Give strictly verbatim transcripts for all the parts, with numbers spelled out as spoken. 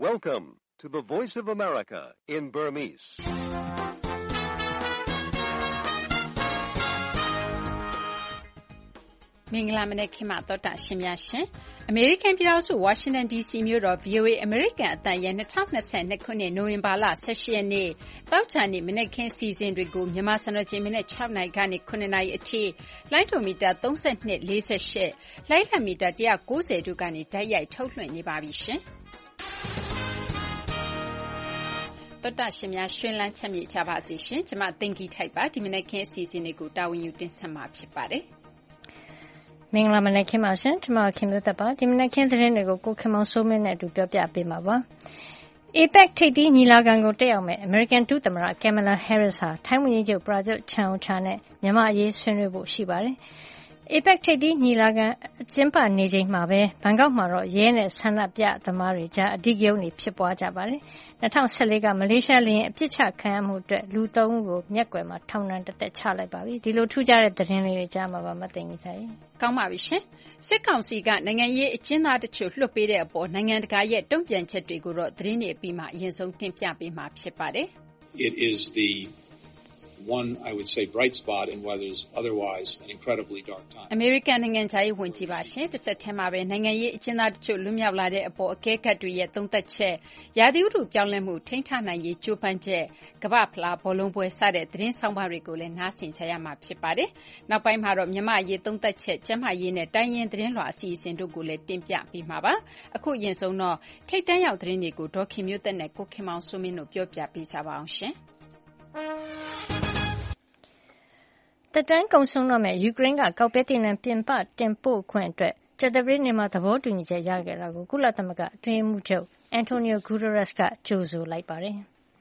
Welcome to the Voice of America in Burmese. ။မင်္ဂလာမနက်ခင်းပါသောတာရှင်များရှင်။အမေရိကန်ပြည်ထောင်စုဝါရှင်တန် ဒီ စီ မြို့တော် ဗွီအိုအေ အမေရိကန်အသံရဲ့၂၀၂၂ ခုနှစ်နိုဝင်ဘာလ၁၈ရက်နေ့သောကြာနေ့မနက်ခင်းအစီအစဉ်တွေကိုမြန်မာစံတော်ချိန်မနက်၆နာရီကနေ၇နာရီအထိလိုင်းဒိုမီတာ၃၂ ၄၈လိုင်းလံမီတာ၁၉၀တို့ကနေတိုက်ရိုက်ထုတ်လွှင့်နေပါပြီရှင်။သောတာရှင်များရှင်လန်းချမ်းမြေ့ကြပါစေရှင်။ကျမသိင်္ဂီထိုက်ပါဒီမနက်ခင်းအစီအစဉ်တွေကိုတာဝန်ယူတင်ဆက်မှာဖြစ်ပါတယ်။မင်္ဂလာမနက်ခင်းပါရှင်ကျွန်မခင်မျိုးသက်ပါဒီမနက်ခင်းသတင်းတွေကိုကိုခင်မောင်စိုးမင်းနဲ့အတူပြောပြပေးမှာပါ အေပက် ထိပ်သီးညီလာခံကိုတက်ရောက်မဲ့ American ဒုသမ္မတ Kamala Harris ဟာထိုင်းဝန်ကြီးချုပ် Prayut Chan-o-cha နဲ့မြန်မာအရေးဆွေးနွေးဖို့ရှိပါတယ်အေပက် ထိပ်သီးညီလာခံကျင်းပနေချိန်မှာပဲဘန်ကောက်မှာတော့ရဲနဲ့ဆန္ဒပြသမားတွေကြားအဓိကရုဏ်းတွေဖြစ်ပွားကြပါတယ်၂၀၁၄ကမလေးရှားလေယာဉ်အပစ်ချခံရမှုအတွက်လူ၃ဦးကိုမျက်ကွယ်မှာထောင်ဒဏ်တစ်သက်ချလိုက်ပါပြီဒီလိုထူးခြားတဲ့သတင်းလေးတွေကြားမှာပါမသိင်ကြီးဆိုင်ကောင်းပါပြီရှင်စစ်ကောင်စီကနိုင်ငံရေးအကျဉ်းသားတချို့လွှတ်ပေးတဲ့အပေါ်နိုင်ငံတကာရဲ့တုံ့ပြန်ချက်တွေကိုတော့သတင်းတွေအပြီးမှာအရင်ဆုံးတင်ပြပေးမှာဖြစ်ပါတယ် It is the one I would say bright spot in what is otherwise an incredibly dark time. American နိုင်ငံခြားရေးဝန်ကြီးပါရှင်တစ်ဆက်တည်းမှာပဲနိုင်ငံရေးအကျဉ်းသားတချို့လွတ်မြောက်လာတဲ့အပေါ်အကဲခတ်တွေရဲ့သုံးသပ်ချက်ရာသီဥတုပြောင်းလဲမှုထိန်းထားနိုင်ရေးကြိုးပမ်းချက်ကမ္ဘာဖလားဘောလုံးပွဲစတဲ့သတင်းဆောင်ပါတွေကိုလည်းနားဆင်ကြရမှာဖြစ်ပါတယ်နောက်ပိုင်းမှာတော့မြန်မာရေးသုံးသပ်ချက်ကျန်းမာရေးနဲ့တိုင်းရင်းသတင်းလွှာအစီအစဉ်တို့ကိုလည်းတင်ပြပေးမှာပါအခုအရင်ဆုံးတော့ထိတ်တန်းရောက်သတင်းတွေကိုဒေါ်ခင်မျိုးသက်နဲ့ကိုခင်မောင်စိုးမင်းတို့ပြောပြပေးကြပါအောင်ရှင်တက်တန်းကုံဆုံးတော့မဲ့ယူကရိန်းကကောက်ပဲတင်နံပြင်ပတင်ပို့ခွင့်အတွက်ကျက်သပတေးနေ့မှာသဘောတူညီချက်ရခဲ့တာကိုကုလသမဂ္ဂအတွင်းရေးမှူးချုပ်အန်တိုနီယိုဂူတရက်စ်ကကြိုဆိုလိုက်ပါတယ်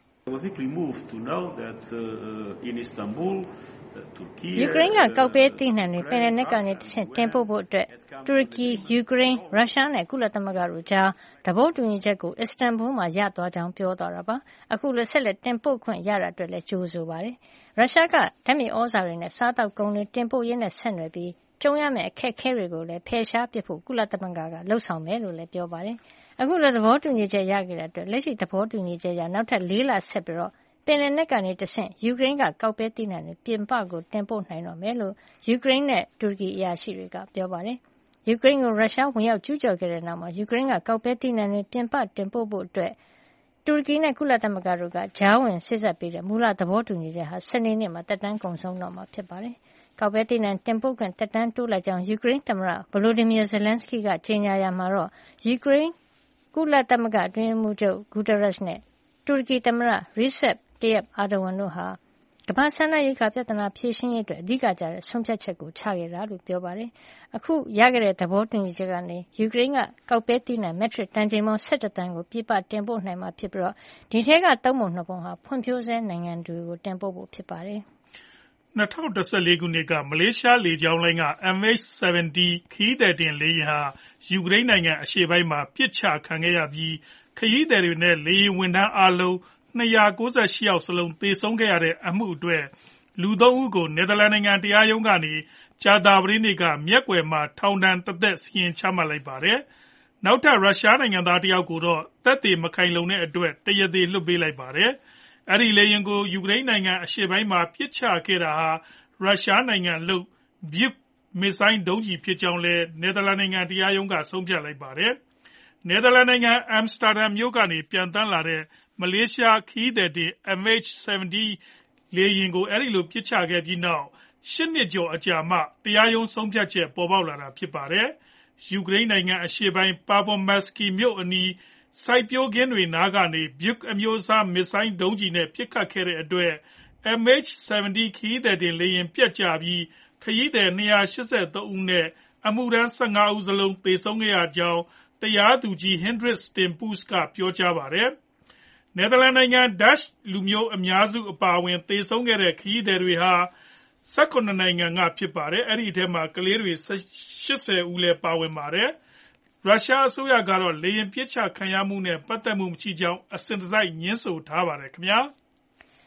ယူကရိန်းကကောက်ပဲတင်နံတွေပင်လယ်နက်ကနေတဆင့်တင်ပို့ဖို့အတွက်တူရကီယူကရိန်းရုရှားနဲ့ကုလသမဂ္ဂတို့ကြားသဘောတူညီချက်ကိုအစ္စတန်ဘူလ်မှာရသွားကြောင်းပြောသွားတာပါအခုလည်းဆက်လက်တင်ပို့ခွင့်ရတာအတွက်လည်းကြိုဆိုပါတယ်ရုရှားကဓာတ်မြေဩဇာတွေနဲ့စားတောက်ကုန်တွေတင်ပို့ရင်းနဲ့ဆက်နွယ်ပြီးကျုံရမယ့်အခက်အခဲတွေကိုလည်းဖယ်ရှားပစ်ဖို့ကုလသမဂ္ဂကလှုံ့ဆော်မယ်လို့လည်းပြောပါတယ်အခုလည်းသဘောတူညီချက်ရခဲ့တဲ့အတွက်လက်ရှိသဘောတူညီချက်ရနောက်ထပ်လေးလဆက်ပြီးတော့ပင်လယ်နက်ကနေတဆင့်ယူကရိန်းကကောက်ပဲတိနံတွေပြင်ပကိုတင်ပို့နိုင်တော့မယ်လို့ယူကရိန်းနဲ့တူရကီအရာရှိတွေကပြောပါတယ်ယူကရိန်းကိုရုရှားဝင်ရောက်ကျူးကျော်ခဲ့တဲ့နောက်မှာယူကရိန်းကကောက်ပဲတိနံတွေပြင်ပတင်ပို့ဖို့အတွက်တူရကီနဲ့ကုလသမဂ္ဂတို့ကကြားဝင်စစ်ဆက်ပေးတဲ့မူလသဘောတူညီချက်ဟာစနေနေ့မှာတက်တန်းကုန်ဆုံးတော့မှာဖြစ်ပါတယ်။ကောက်ပဲတိနံတင်ပို့ခွင့်တက်တန်းတိုးလိုက်ကြောင်းယူကရိန်းသမ္မတဗလိုဒီမီယာဇယ်လန်စကီကကြေညာရမှာတော့ယူကရိန်းကုလသမဂ္ဂအတွင်းရေးမှူးချုပ်ဂူတရက်စ်နဲ့တူရကီသမ္မတရီဆက်တရက်အာဒဝန်တို့ဟာကမ္ဘာ့စားနပ်ရိက္ခာပြဿနာဖြေရှင်းရေးအတွက်အဓိကကျတဲ့ဆုံးဖြတ်ချက်ကိုချခဲ့တာလို့ပြောပါတယ်။အခုရခဲ့တဲ့သဘောတူညီချက်ကနေယူကရိန်းကကောက်ပဲတိနံမက်ထရစ်တန်ချိန်ပေါင်း၁၁တန်းကိုပြပတင်ပို့နိုင်မှာဖြစ်ပြီးတော့ဒီထဲကသုံးပုံနှစ်ပုံဟာဖွံ့ဖြိုးဆဲနိုင်ငံတွေကိုတင်ပို့ဖို့ဖြစ်ပါတယ်။၂၀၁၄ခုနှစ်ကမလေးရှားလေကြောင်းလိုင်းက M H ဆယ်ဗန်တီ ခရီးသည်တင်လေယာဉ်ဟာယူကရိန်းနိုင်ငံအရှေ့ပိုင်းမှာပစ်ချခံခဲ့ရပြီးခရီးသည်တွေနဲ့လေယာဉ်ဝန်ထမ်းအားလုံး၂၉၈ယောက်စလုံးသေဆုံးခဲ့ရတဲ့အမှုအတွက်လူ၃ဦးကိုနယ်သာလန်နိုင်ငံတရားရုံးကနေကြာသပတေးနေ့ကမျက်ကွယ်မှာထောင်ဒဏ်တစ်သက်စီရင်ချမှတ်လိုက်ပါတယ်။နောက်ထပ်ရုရှားနိုင်ငံသားတစ်ယောက်ကိုတော့သက်သေမခိုင်လုံတဲ့အတွက်တရားသေလွှတ်ပေးလိုက်ပါတယ်။အဲဒီလေယာဉ်ကိုယူကရိန်းနိုင်ငံအရှေ့ပိုင်းမှာပစ်ချခဲ့တာဟာရုရှားနိုင်ငံလုပ် Buk မစ်ဇိုင်းဒုံးကျည်ဖြစ်ကြောင်းလည်းနယ်သာလန်နိုင်ငံတရားရုံးကဆုံးဖြတ်လိုက်ပါတယ်။နယ်သာလန်နိုင်ငံအမ်စတာဒမ်မြို့ကနေပြန်သန်းလာတဲ့မလေးရှားခရီးသည်တင် M H ဆယ်ဗန်တီ လေယာဉ်ကိုအဲဒီလိုပစ်ချခဲ့ပြီးနောက်၈နှစ်ကျော်အကြာမှတရားရုံးဆုံးဖြတ်ချက်ပေါ်ပေါက်လာတာဖြစ်ပါတယ်။ယူကရိန်းနိုင်ငံအရှေ့ပိုင်း Pervomsky မြို့အနီးစိုက်ပျိုးခင်းတွေနားကနေ Buk အမျိုးအစားမစ်ဇိုင်းဒုံးကျည်နဲ့ပစ်ခတ်ခဲ့တဲ့အတွက် M H ဆယ်ဗန်တီ ခရီးသည်တင်လေယာဉ်ပျက်ကျပြီးခရီးသည်၂၈၃ဦးနဲ့အမှုထမ်း၁၅ဦးစလုံးသေဆုံးခဲ့ရကြောင်းတရားသူကြီး Hendrik Stimpoes ကပြောကြားပါတယ်။နယ်သာလန်နိုင်ငံဒတ်ချ်လူမျိုးအများစုအပါအဝင်သေဆုံးခဲ့တဲ့ခရီးသည်တွေဟာ၁၇နိုင်ငံကဖြစ်ပါတယ်။အဲဒီအထဲမှာကလေးတွေ၈၀ဦးလည်းပါဝင်ပါတယ်။ရုရှားအစိုးရကတော့လေယာဉ်ပစ်ချခံရမှုနဲ့ပတ်သက်မှုမရှိကြောင်းအစဉ်တစိုက်ငြင်းဆိုထားပါတယ်ခင်ဗျာ။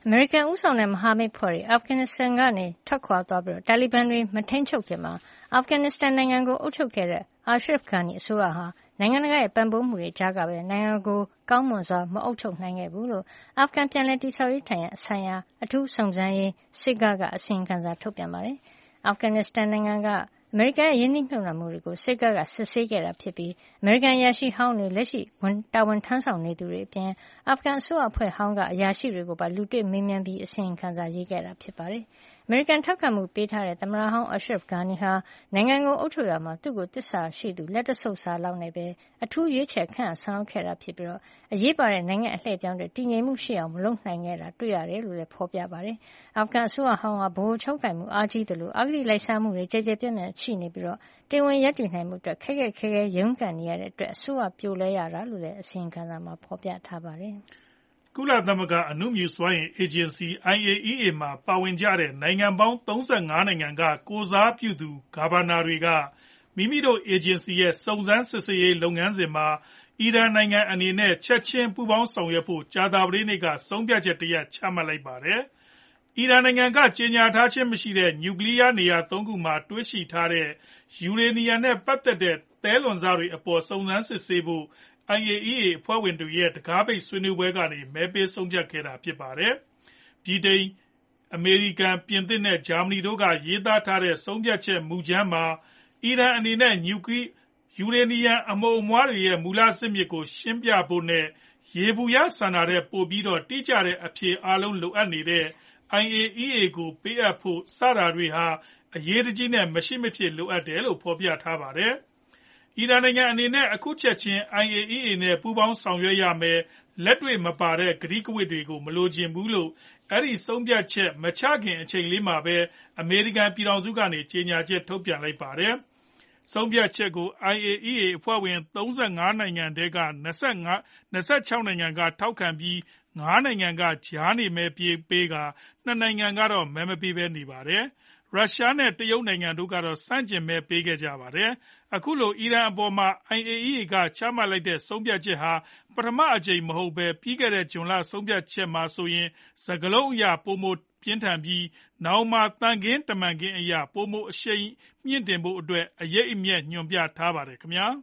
အမေရိကန်ဦးဆောင်တဲ့မဟာမိတ်ဖွဲ့တွေအာဖဂန်နစ္စတန်ကနေထွက်ခွာသွားပြီးတာလီဘန်တွေမထိန်းချုပ်ခင်မှာအာဖဂန်နစ္စတန်နိုင်ငံကိုအုပ်ချုပ်ခဲ့တဲ့အာရှရဖ်ဂန်နီအစိုးရဟာနိုင်ငံတကာရဲ့ပံ့ပိုးမှုတွေကြားကပဲနိုင်ငံကိုကောင်းမွန်စွာမအုပ်ချုပ်နိုင်ခဲ့ဘူးလို့အာဖဂန်ပြန်လည်တည်ဆောက်ရေးဆိုင်ရာအထူးစုံစမ်းရေးစစ်ကားကအစီရင်ခံစာထုတ်ပြန်ပါတယ်။အာဖဂန်နစ္စတန်နိုင်ငံကအမေရိကန်ရဲ့ယင်းနှိမ့်နှံမှုတွေကိုစစ်ကားကစစ်ဆေးခဲ့တာဖြစ်ပြီးအမေရိကန်အရာရှိဟောင်းတွေလက်ရှိတာဝန်ထမ်းဆောင်နေသူတွေအပြင်အာဖဂန်အစိုးရအဖွဲ့ဟောင်းကအရာရှိတွေကိုပါလူတွေ့မေးမြန်းပြီးအစီရင်ခံစာရေးခဲ့တာဖြစ်ပါတယ်။အမေရိကန်ထောက်ခံမှုပေးထားတဲ့သမ္မတဟောင်းအရှရဖ်ဂါနီဟာနိုင်ငံကိုအုပ်ချုပ်ရမှာသူ့ကိုတစ္ဆာရှိသူလက်တဆုပ်စာလောက်နဲ့ပဲအထူးရွေးချယ်ခန့်ဆောင်ခဲ့တာဖြစ်ပြီးအရေးပါတဲ့နိုင်ငံအလှည့်ပြောင်းတွေတည်ငြိမ်မှုရှိအောင်မလုပ်နိုင်ခဲ့တာတွေ့ရတယ်လို့လည်းဖော်ပြပါတယ်။အာဖဂန်အစိုးရဟောင်းကဗဟိုချုပ်ကိုင်မှုအားကြီးသလိုအဂတိလိုက်စားမှုတွေကြဲကြဲပြန့်ပြန့်ရှိနေပြီးတင်ဝင်ရပ်တည်နိုင်မှုအတွက်ခက်ခက်ခဲခဲရုန်းကန်နေရတဲ့အတွက်အစိုးရပြိုလဲရတာလို့လည်းအစီရင်ခံစာမှာဖော်ပြထားပါတယ်။ကုလသမဂ္ဂအနုမြူစွမ်းအင်အေဂျင်စီ I A E A မှာပါဝင်ကြတဲ့နိုင်ငံပေါင်း၃၅နိုင်ငံကကိုယ်စားပြုသူဂါဗာနာတွေကမိမိတို့အေဂျင်စီရဲ့စုံစမ်းစစ်ဆေးရေးလုပ်ငန်းစဉ်မှာအီရန်နိုင်ငံအနေနဲ့ချက်ချင်းပူးပေါင်းဆောင်ရွက်ဖို့ကြာသပတေးနေ့ကဆုံးဖြတ်ချက်တရပ်ချမှတ်လိုက်ပါတယ်။အီရန်နိုင်ငံကကြေညာထားခြင်းမရှိတဲ့နျူကလ িয়ার နေရာသုံးခုမှာတွေ့ရှိထားတဲ့ယူရေနီယံနဲ့ပတ်သက်တဲ့သဲလွန်စတွေအပေါ်စုံစမ်းစစ်ဆေးဖို့I A E A အဖွဲ့ဝင်တွေရဲ့တကားပိတ်ဆွေးနွေးပွဲကနေမဲပေးဆုံးဖြတ်ခဲ့တာဖြစ်ပါတယ်။ဗြိတိန်၊အမေရိကန်၊ပြင်သစ်နဲ့ဂျာမနီတို့ကရေးသားထားတဲ့ဆုံးဖြတ်ချက်မူကြမ်းမှာအီရန်အနေနဲ့ယူရေနီယံအမှုန်အမွှားတွေရဲ့မူလဇစ်မြစ်ကိုရှင်းပြဖို့နဲ့ယေဘုယျဆန္ဒထက်ပိုပြီးတိကျတဲ့အဖြေအားလုံးလိုအပ်နေတဲ့ I A E A ကိုပေးအပ်ဖို့စတာတွေဟာအရေးတကြီးနဲ့မရှိမဖြစ်လိုအပ်တယ်လို့ဖော်ပြထားပါတယ်။အီရန်နိုင်ငံအနေနဲ့အခုချက်ချင်း I A E A နဲ့ပူးပေါင်းဆောင်ရွက်ရမယ်လက်တွေ့မပါတဲ့ကတိကဝတ်တွေကိုမလိုချင်ဘူးလို့အဲဒီဆုံးဖြတ်ချက်မချခင်အချိန်လေးမှာပဲအမေရိကန်ပြည်ထောင်စုကနေကြေညာချက်ထုတ်ပြန်လိုက်ပါတယ်။ဆုံးဖြတ်ချက်ကို I A E A အဖွဲ့ဝင်၃၅နိုင်ငံထဲက၂၆နိုင်ငံကထောက်ခံပြီး၅နိုင်ငံကကြားနေမဲပေးကာ၂နိုင်ငံကတော့မဲမပေးဘဲနေပါတယ်။ရုရှားနဲ့တရုတ်နိုင်ငံတို့ကတော့ဆန့်ကျင်မဲပေးခဲ့ကြပါတယ်။အခုလိုအီရန်အပေါ်မှာ I A E A ကချမှတ်လိုက်တဲ့ဆုံးဖြတ်ချက်ဟာပထမအကြိမ်မဟုတ်ဘဲပြီးခဲ့တဲ့ဇွန်လဆုံးဖြတ်ချက်မှာဆိုရင်စကားလုံးအရပိုမိုပြင်းထန်ပြီးနောင်မှာသံခင်းတမန်ခင်းအရပိုမိုအရှိန်မြှင့်တင်ဖို့အတွက်အရိပ်အမြွက်ညွှန်ပြထားပါတယ်ခင်ဗျာ။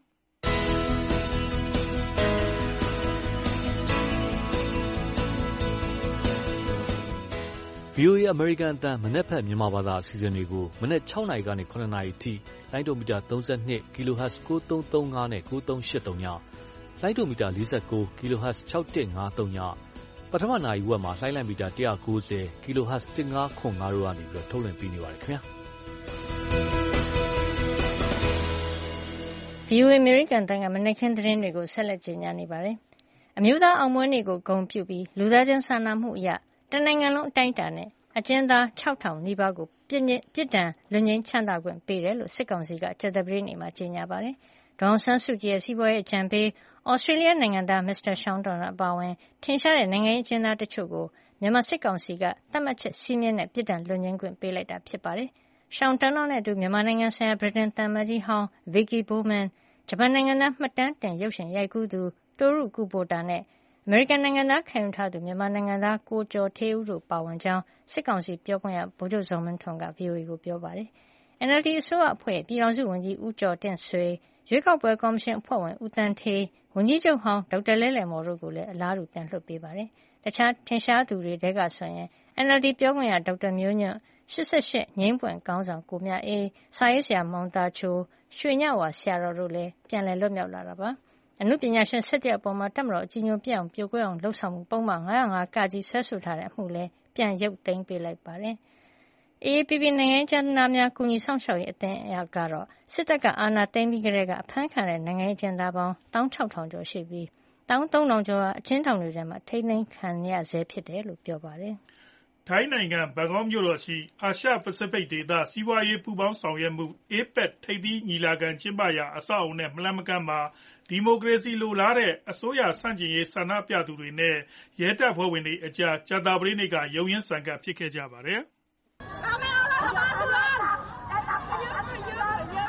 V O A အမေရိကန်အသံမနက်ဖြန်မြန်မာဘာသာအစီအစဉ်တွေကိုမနက်၆နာရီကနေ၇နာရီထိလိုင်းဒိုမီတာ၃၂ kHz ၉၃၃၅နဲ့၉၃၈၃ညလိုင်းဒိုမီတာ၄၉ kHz ၆၁၅၃ညပထမနာရီဝက်မှာလိုင်းလိုက်မီတာ၁၉၀ kHz ၁၅၇၅တို့ကနေပြီးတော့ထုတ်လွှင့်ပေးနေပါတယ်ခင်ဗျာ။ V O A အမေရိကန်အသံကမနက်ခင်းသတင်းတွေကိုဆက်လက်ကြေညာနေပါတယ်။အမျိုးသားအောင်ပွဲနေ့ကိုဂုဏ်ပြုပြီးလူသားချင်းစာနာမှုအရတနိုင်ငံလုံးအတိုင်းအတာနဲ့အကျဉ်းသား၆ထောင်နီးပါးကိုပြစ်ဒဏ်လွတ်ငြိမ်းချမ်းသာခွင့်ပေးတယ်လို့စစ်ကောင်စီကကြာသပတေးနေ့မှာကြေညာပါတယ်။ဒေါ်အောင်ဆန်းစုကြည်ရဲ့စီးပွားရေးအကြံပေးဩစတြေးလျနိုင်ငံသားမစ္စတာရှောင်းတွန်အပါအဝင်ထင်ရှားတဲ့နိုင်ငံရေးအကျဉ်းသားတချို့ကိုမြန်မာစစ်ကောင်စီကသတ်မှတ်ချက်စည်းမျဉ်းနဲ့ပြစ်ဒဏ်လွတ်ငြိမ်းခွင့်ပေးလိုက်တာဖြစ်ပါတယ်။ရှောင်းတွန်နဲ့အတူမြန်မာနိုင်ငံဆိုင်ရာဗြိတိန်သံအမတ်ကြီးဟောင်း Vicky Bowman ဂျပန်နိုင်ငံသားမှတ်တမ်းတင်ရုပ်ရှင်ရိုက်ကူးသူ Toru Kubota နဲ့အမေရိကန်နိုင်ငံသားခံယူထားသူမြန်မာနိုင်ငံသားကိုကျော်ဌေးဦးတို့ပါဝင်ကြောင်းစစ်ကောင်စီပြောခွင့်ရဗိုလ်ချုပ်ဇော်မင်းထွန်းက V O A ကိုပြောပါတယ်။ N L D အစိုးရအဖွဲ့ရဲ့ပြည်ထောင်စုဝန်ကြီးဦးကျော်တင့်ဆွေ၊ရွေးကောက်ပွဲကော်မရှင်အဖွဲ့ဝင်ဦးသန်းဌေး၊ဝန်ကြီးချုပ်ဟောင်းဒေါက်တာလဲ့လဲ့မော်တို့ကိုလည်းအလားတူပြန်လွှတ်ပေးပါတယ်။တခြားထင်ရှားသူတွေထဲကဆိုရင် N L D ပြောခွင့်ရဒေါက်တာမျိုးညွန့်၊၈၈ငြိမ်းပွင့်ခေါင်းဆောင်ကိုမြအေး၊စာရေးဆရာမောင်သားချို၊ရွှေညဝါဆရာတော်တို့လည်းပြန်လည်လွတ်မြောက်လာတာပါ။အနုပညာရှင်၁၁ယောက်အပေါ်တပ်မတော်အကြည်ညိုပျက်အောင်ပြိုကွဲအောင်လုပ်ဆောင်မှုပုဒ်မ၅၀၅-ကစွဲဆိုထားတဲ့အမှုလည်းပြန်ရုပ်သိမ်းပေးလိုက်ပါတယ်။ A A P P နိုင်ငံရေးအကျဉ်းသားများကူညီစောင့်ရှောက်ရေးအသင်းကတော့စစ်တပ်ကအာဏာသိမ်းပြီးကတည်းကအဖမ်းခံရတဲ့နိုင်ငံရေးအကျဉ်းသားပေါင်း၁၆ထောင်ကျော်ရှိပြီး၁၃ထောင်ကျော်ဟာအကျဉ်းထောင်တွေထဲမှာထိန်းသိမ်းခံနေရဆဲဖြစ်တယ်လို့ပြောပါတယ်။ထိုင်းနိုင်ငံဘန်ကောက်မြို့တော်ရှိအာရှပစိဖိတ်ဒေသစီးပွားရေးပူးပေါင်းဆောင်ရွက်မှု A P E C ထိပ်သီးညီလာခံကျင်းပရာအဆောက်အအုံနဲ့မလှမ်းမကမ်းမှာဒီမိုကရေစီလိုလားတဲ့အစိုးရဆန့်ကျင်ရေးဆန္ဒပြသူတွေနဲ့ရဲတပ်ဖွဲ့ဝင်တွေအကြားကြာသပတေးနေ့ကရုန်းရင်းဆန်ခတ်ဖြစ်ခဲ့ကြပါတယ်။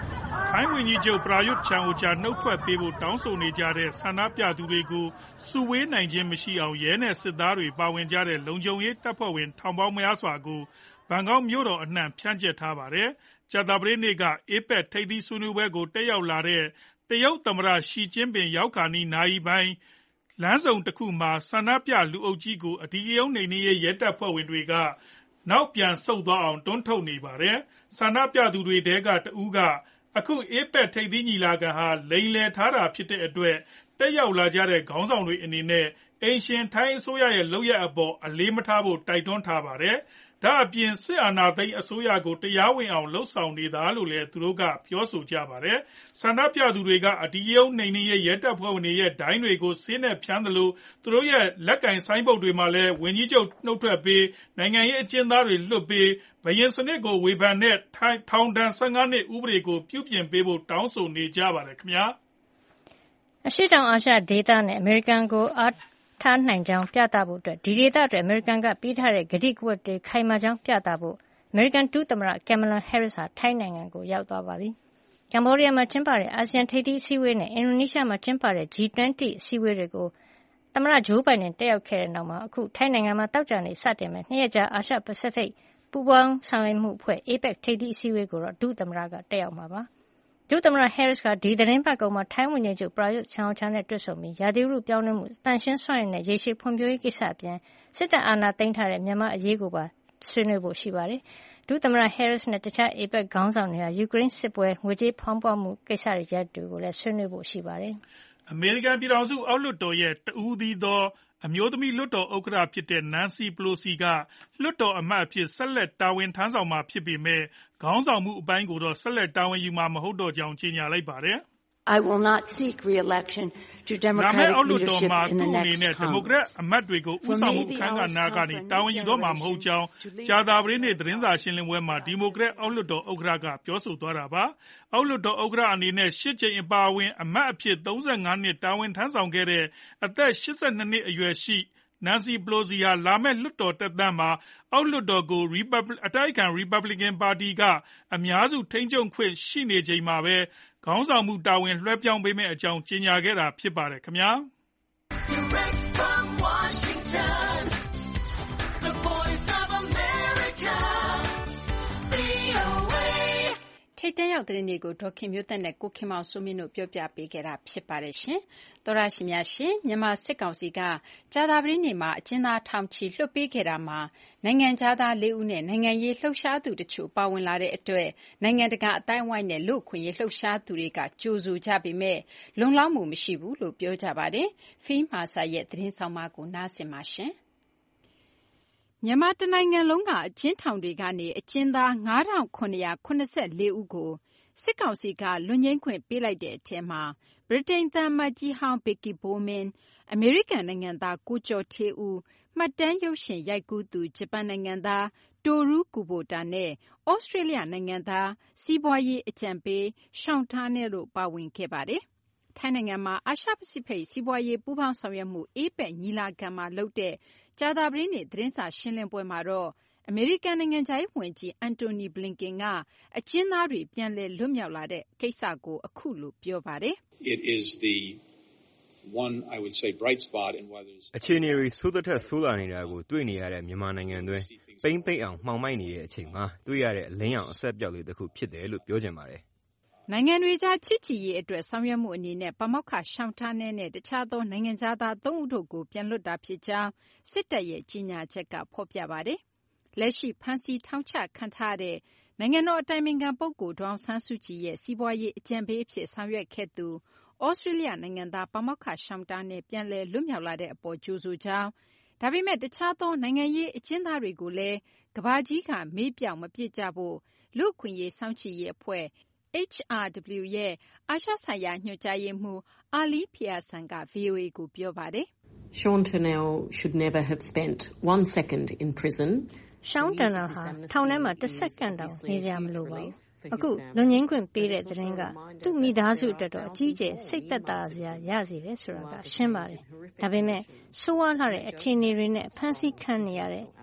ထိုင်းဝန်ကြီးချုပ်ပရာယွတ်ချန်အိုချာနှုတ်ထွက်ပေးဖို့တောင်းဆိုနေကြတဲ့ဆန္ဒပြသူတွေကိုစုဝေးနိုင်ခြင်းမရှိအောင်ရဲနဲ့စစ်သားတွေပါဝင်ကြတဲ့လုံခြုံရေးတပ်ဖွဲ့ဝင်ထောင်ပေါင်းများစွာကိုဘန်ကောက်မြို့တော်အနှံ့ဖြန့်ကျက်ထားပါတယ်။ကြာသပတေးနေ့က အေပက် ထိပ်သီးဆွေးနွေးပွဲကိုတက်ရောက်လာတဲ့တရုတ်သမ္မတရှီကျင်းပင်ရောက်ခါနီးနာရီပိုင်းလမ်းဆုံတစ်ခုမှာဆန္ဒပြလူအုပ်ကြီးကိုအဓိကရုဏ်းနှိမ်နင်းရေးရဲတပ်ဖွဲ့ဝင်တွေကနောက်ပြန်ဆုတ်သွားအောင်တွန်းထုတ်နေပါတယ်။ဆန္ဒပြသူတွေထဲကတဦးကအခုအေပက်ထိပ်သီးညီလာခံဟာလိမ်လည်ထားတာဖြစ်တဲ့အတွက်တက်ရောက်လာကြတဲ့ခေါင်းဆောင်တွေအနေနဲ့အိမ်ရှင်ထိုင်းအစိုးရရဲ့လုပ်ရပ်အပေါ်အလေးမထားဖို့တိုက်တွန်းထားပါတယ်။ဒါအပြင်စစ်အာဏာသိမ်းအစိုးရကိုတရားဝင်အောင်လှုံ့ဆော်နေတာလို့လည်းသူတို့ကပြောဆိုကြပါတယ်။ဆန္ဒပြသူတွေကအဓိကရုဏ်းနှိမ်နင်းရေးရဲတပ်ဖွဲ့ဝင်တွေရဲ့ဒိုင်းတွေကိုဆေးနဲ့ဖြန်းသလိုသူတို့ရဲ့လက်ကင်ဆိုင်းပုဒ်တွေမှာလည်းဝန်ကြီးချုပ်နှုတ်ထွက်ပေးနိုင်ငံရေးအကျဉ်းသားတွေလွှတ်ပေးဘယင်စနစ်ကိုဝေဖန်တဲ့ထောင်ဒဏ်၁၅နှစ်ဥပဒေကိုပြုပြင်ပေးဖို့တောင်းဆိုနေကြပါတယ်ခင်ဗျာ။အရှေ့တောင်အာရှဒေသနဲ့အမေရိကန်ကိုအားထားနိုင်ကြောင်းပြသဖို့အတွက်ဒီဒေသအတွက်အမေရိကန်ကပေးထားတဲ့ကတိကဝတ်တွေခိုင်မာကြောင်းပြသဖို့အမေရိကန်ဒုသမ္မတကင်မလာဟဲရစ်ဟာထိုင်းနိုင်ငံကိုရောက်သွားပါပြီ။ကမ္ဘောဒီးယားမှာကျင်းပတဲ့အာဆီယံထိပ်သီးအစည်းအဝေးနဲ့အင်ဒိုနီးရှားမှာကျင်းပတဲ့ ဂျီ ၂၀ အစည်းအဝေးတွေကိုသမ္မတဂျိုးဘိုင်ဒန်တက်ရောက်ခဲ့တဲ့နောက်မှာအခုထိုင်းနိုင်ငံမှာသောကြာနေ့စတင်မဲ့နှစ်ရက်ကြာအာရှပစိဖိတ်ပူးပေါင်းဆောင်ရွက်မှုအဖွဲ့ အေပက် ထိပ်သီးအစည်းအဝေးကိုတော့ဒုသမ္မတကတက်ရောက်မှာပါ။ဒုသမ္မတ Harris ကဒီသတင်းပတ်ကုန်မှာထိုင်းဝန်ကြီးချုပ်ပရာယွတ်ချန်အိုချာနဲ့တွေ့ဆုံပြီးရာသီဥတုပြောင်းလဲမှု၊သန့်ရှင်းစွမ်းအင်နဲ့ရေရှည်ဖွံ့ဖြိုးရေးကိစ္စအပြင်စစ်တပ်အာဏာသိမ်းထားတဲ့မြန်မာ့အရေးကိုပါဆွေးနွေးဖို့ရှိပါတယ်။ဒုသမ္မတ Harris နဲ့တခြား အေပက် ခေါင်းဆောင်တွေဟာယူကရိန်းစစ်ပွဲ၊ငွေကြေးဖေါင်းပွမှုကိစ္စရပ်တွေကိုလည်းဆွေးနွေးဖို့ရှိပါတယ်။အမေရိကန်ပြည်ထောင်စုအောက်လွှတ်တော်ရဲ့တဦးတည်းသောအမျိုးသမီးလွှတ်တော်ဥက္ကဋ္ဌဖြစ်တဲ့ Nancy Pelosi ကလွှတ်တော်အမတ်အဖြစ်ဆက်လက်တာဝန်ထမ်းဆောင်မှာဖြစ်ပေမယ့်ခေါင်းဆောင်မှုအပိုင်းကိုတော့ဆက်လက်တာဝန်ယူမှာမဟုတ်တော့ကြောင်းကြေညာလိုက်ပါတယ်။ I will not seek re-election to Democratic leadership in the next Congress. ဒီမိုကရက်အမတ်တွေကိုဦးဆောင်မှုအခမ်းကဏ္ဍကနေတာဝန်ယူတော့မှာမဟုတ်ကြောင်းကြာသပတေးနေ့သတင်းစာရှင်းလင်းပွဲမှာဒီမိုကရက်အောက်လွှတ်တော်ဥက္ကဋ္ဌကပြောဆိုသွားတာပါ။အောက်လွှတ်တော်ဥက္ကဋ္ဌအနေနဲ့ရှစ်ကြိမ်အပါအဝင်အမတ်အဖြစ်သုံးဆယ့်ငါးနှစ်တာဝန်ထမ်းဆောင်ခဲ့တဲ့အသက်၈၂နှစ်အရွယ်ရှိNancy Pelosi ဟာလာမယ့်လွှတ်တော်သက်တမ်းမှာအောက်လွှတ်တော်ကိုအတိုက်အခံ Republican ပါတီကအများစုထိန်းချုပ်ခွင့်ရှိနေချိန်မှာပဲခေါင်းဆောင်မှုတာဝန်လွှဲပြောင်းပေးမယ့်အကြောင်းကြေညာခဲ့တာဖြစ်ပါတယ်ခင်ဗျာထိပ်တန်းရောက်သတင်းတွေကိုဒေါ်ခင်မျိုးသက်နဲ့ကိုခင်မောင်စိုးမင်းတို့ပြောပြပေးခဲ့တာဖြစ်ပါတယ်ရှင်။သောရရှိများရှင်မြန်မာစစ်ကောင်စီကကြာသပတေးနေ့မှာအကျဉ်းသားထောင်ချီလွှတ်ပေးခဲ့တာမှာနိုင်ငံသားလေးဦးနဲ့နိုင်ငံရေးလှုပ်ရှားသူတချို့ပါဝင်လာတဲ့အတွက်နိုင်ငံတကာအတိုင်းအဝိုင်းနဲ့လူ့အခွင့်အရေးလှုပ်ရှားသူတွေကကြိုဆိုကြပေမဲ့လုံလောက်မှုမရှိဘူးလို့ပြောကြပါတယ်။ဖီးမာဆာရဲ့သတင်းဆောင်မကိုနားဆင်ပါရှင်။မြန်မာတနိုင်ငံလုံးကအကျဉ်းထောင်တွေကနေအကျဉ်းသားငါးထောင်ခုနှစ်ရာခုနစ်ဆယ့်လေးဦးကိုစစ်ကောင်စီကလွတ်ငြိမ်းခွင့်ပေးလိုက်တဲ့အထဲမှာဗြိတိန်သံအမတ်ကြီးဟောင်း Vicky Bowman ၊အမေရိကန်နိုင်ငံသားကိုကျော်ဌေးဦး၊မှတ်တမ်းရုပ်ရှင်ရိုက်ကူးသူဂျပန်နိုင်ငံသား Toru Kubota နဲ့သြစတြေးလျနိုင်ငံသားစီးပွားရေးအကြံပေး Sean Turnell တို့ပါဝင်ခဲ့ပါတယ်။ထိုင်းနိုင်ငံမှာအာရှပစိဖိတ်စီးပွားရေးပူးပေါင်းဆောင်ရွက်မှုအေပက်ညီလာခံမှာလုပ်တဲ့ကြာသပတေးနေ့သတင်းစာရှင်းလင်းပွဲမှာတော့အမေရိကန်နိုင်ငံခြားရေးဝန်ကြီး Antony Blinken ကအကျဉ်းသားတွေပြန်လည်လွတ်မြောက်လာတဲ့ကိစ္စကိုအခုလိုပြောပါတယ်။ It is the one I would say bright spot in weather's အခြေအနေတွေဆိုးသက်သက်ဆိုးလာနေတာကိုတွေ့နေရတဲ့မြန်မာနိုင်ငံတွင်ပိမ့်ပိတ်အောင်မှောင်မိုက်နေတဲ့အချိန်မှာတွေ့ရတဲ့အလင်းရောင်အဆက်ပြောက်လေးတစ်ခုဖြစ်တယ်လို့ပြောချင်ပါတယ်။နိုင်ငံတွေကြားချစ်ကြည်ရေးအတွက်ဆောင်ရွက်မှုအနေနဲ့ပါမောက္ခရှောင်းထားနဲ့တခြားသောနိုင်ငံသားသုံးဦးတို့ကိုပြန်လွှတ်တာဖြစ်ကြောင်းစစ်တပ်ရဲ့ကြီးညာချက်ကဖော်ပြပါတယ်။လက်ရှိဖမ်းဆီးထောင်ချခံထားတဲ့နိုင်ငံတော်အတိုင်ပင်ခံပုဂ္ဂိုလ်ဒေါ်အောင်ဆန်းစုကြည်ရဲ့စီးပွားရေးအကြံပေးအဖြစ်ဆောင်ရွက်ခဲ့သူသြစတြေးလျနိုင်ငံသားပါမောက္ခရှောင်းတာနဲ့ပြန်လည်လွတ်မြောက်လာတဲ့အပေါ်ကြိုဆိုကြောင်းဒါပေမဲ့တခြားသောနိုင်ငံရေးအကျဉ်းသားတွေကိုလည်းကမ္ဘာကြီးကမေ့ပျောက်မပစ်ကြဖို့လူ့အခွင့်အရေးစောင့်ကြည့်ရေးအဖွဲ့H R W ရဲ့အာရှဆိုင်ရာညွှန်ကြားရေးမှူး Ali Pearson က ဗွီအိုအေကိုပြောပါတယ်။ Sean Turnell should never have spent one second in prison. Sean Turnell ဟာထောင်ထဲမှာတစ်စက္ကန့်တောင်နေစရာမလိုပါဘူး။အခုလွတ်ငြိမ်းခွင့်ပေးတဲ့သတင်းကသူ့မိသားစုအတွက်တော့အကြီးကျယ်စိတ်သက်သာစရာရစေတယ်ဆိုတာကရှင်းပါတယ်။ဒါပေမဲ့ဆိုးဝါးလာတဲ့အခြေအနေတွေနဲ့ဖမ်းဆီးခံနေရတဲ့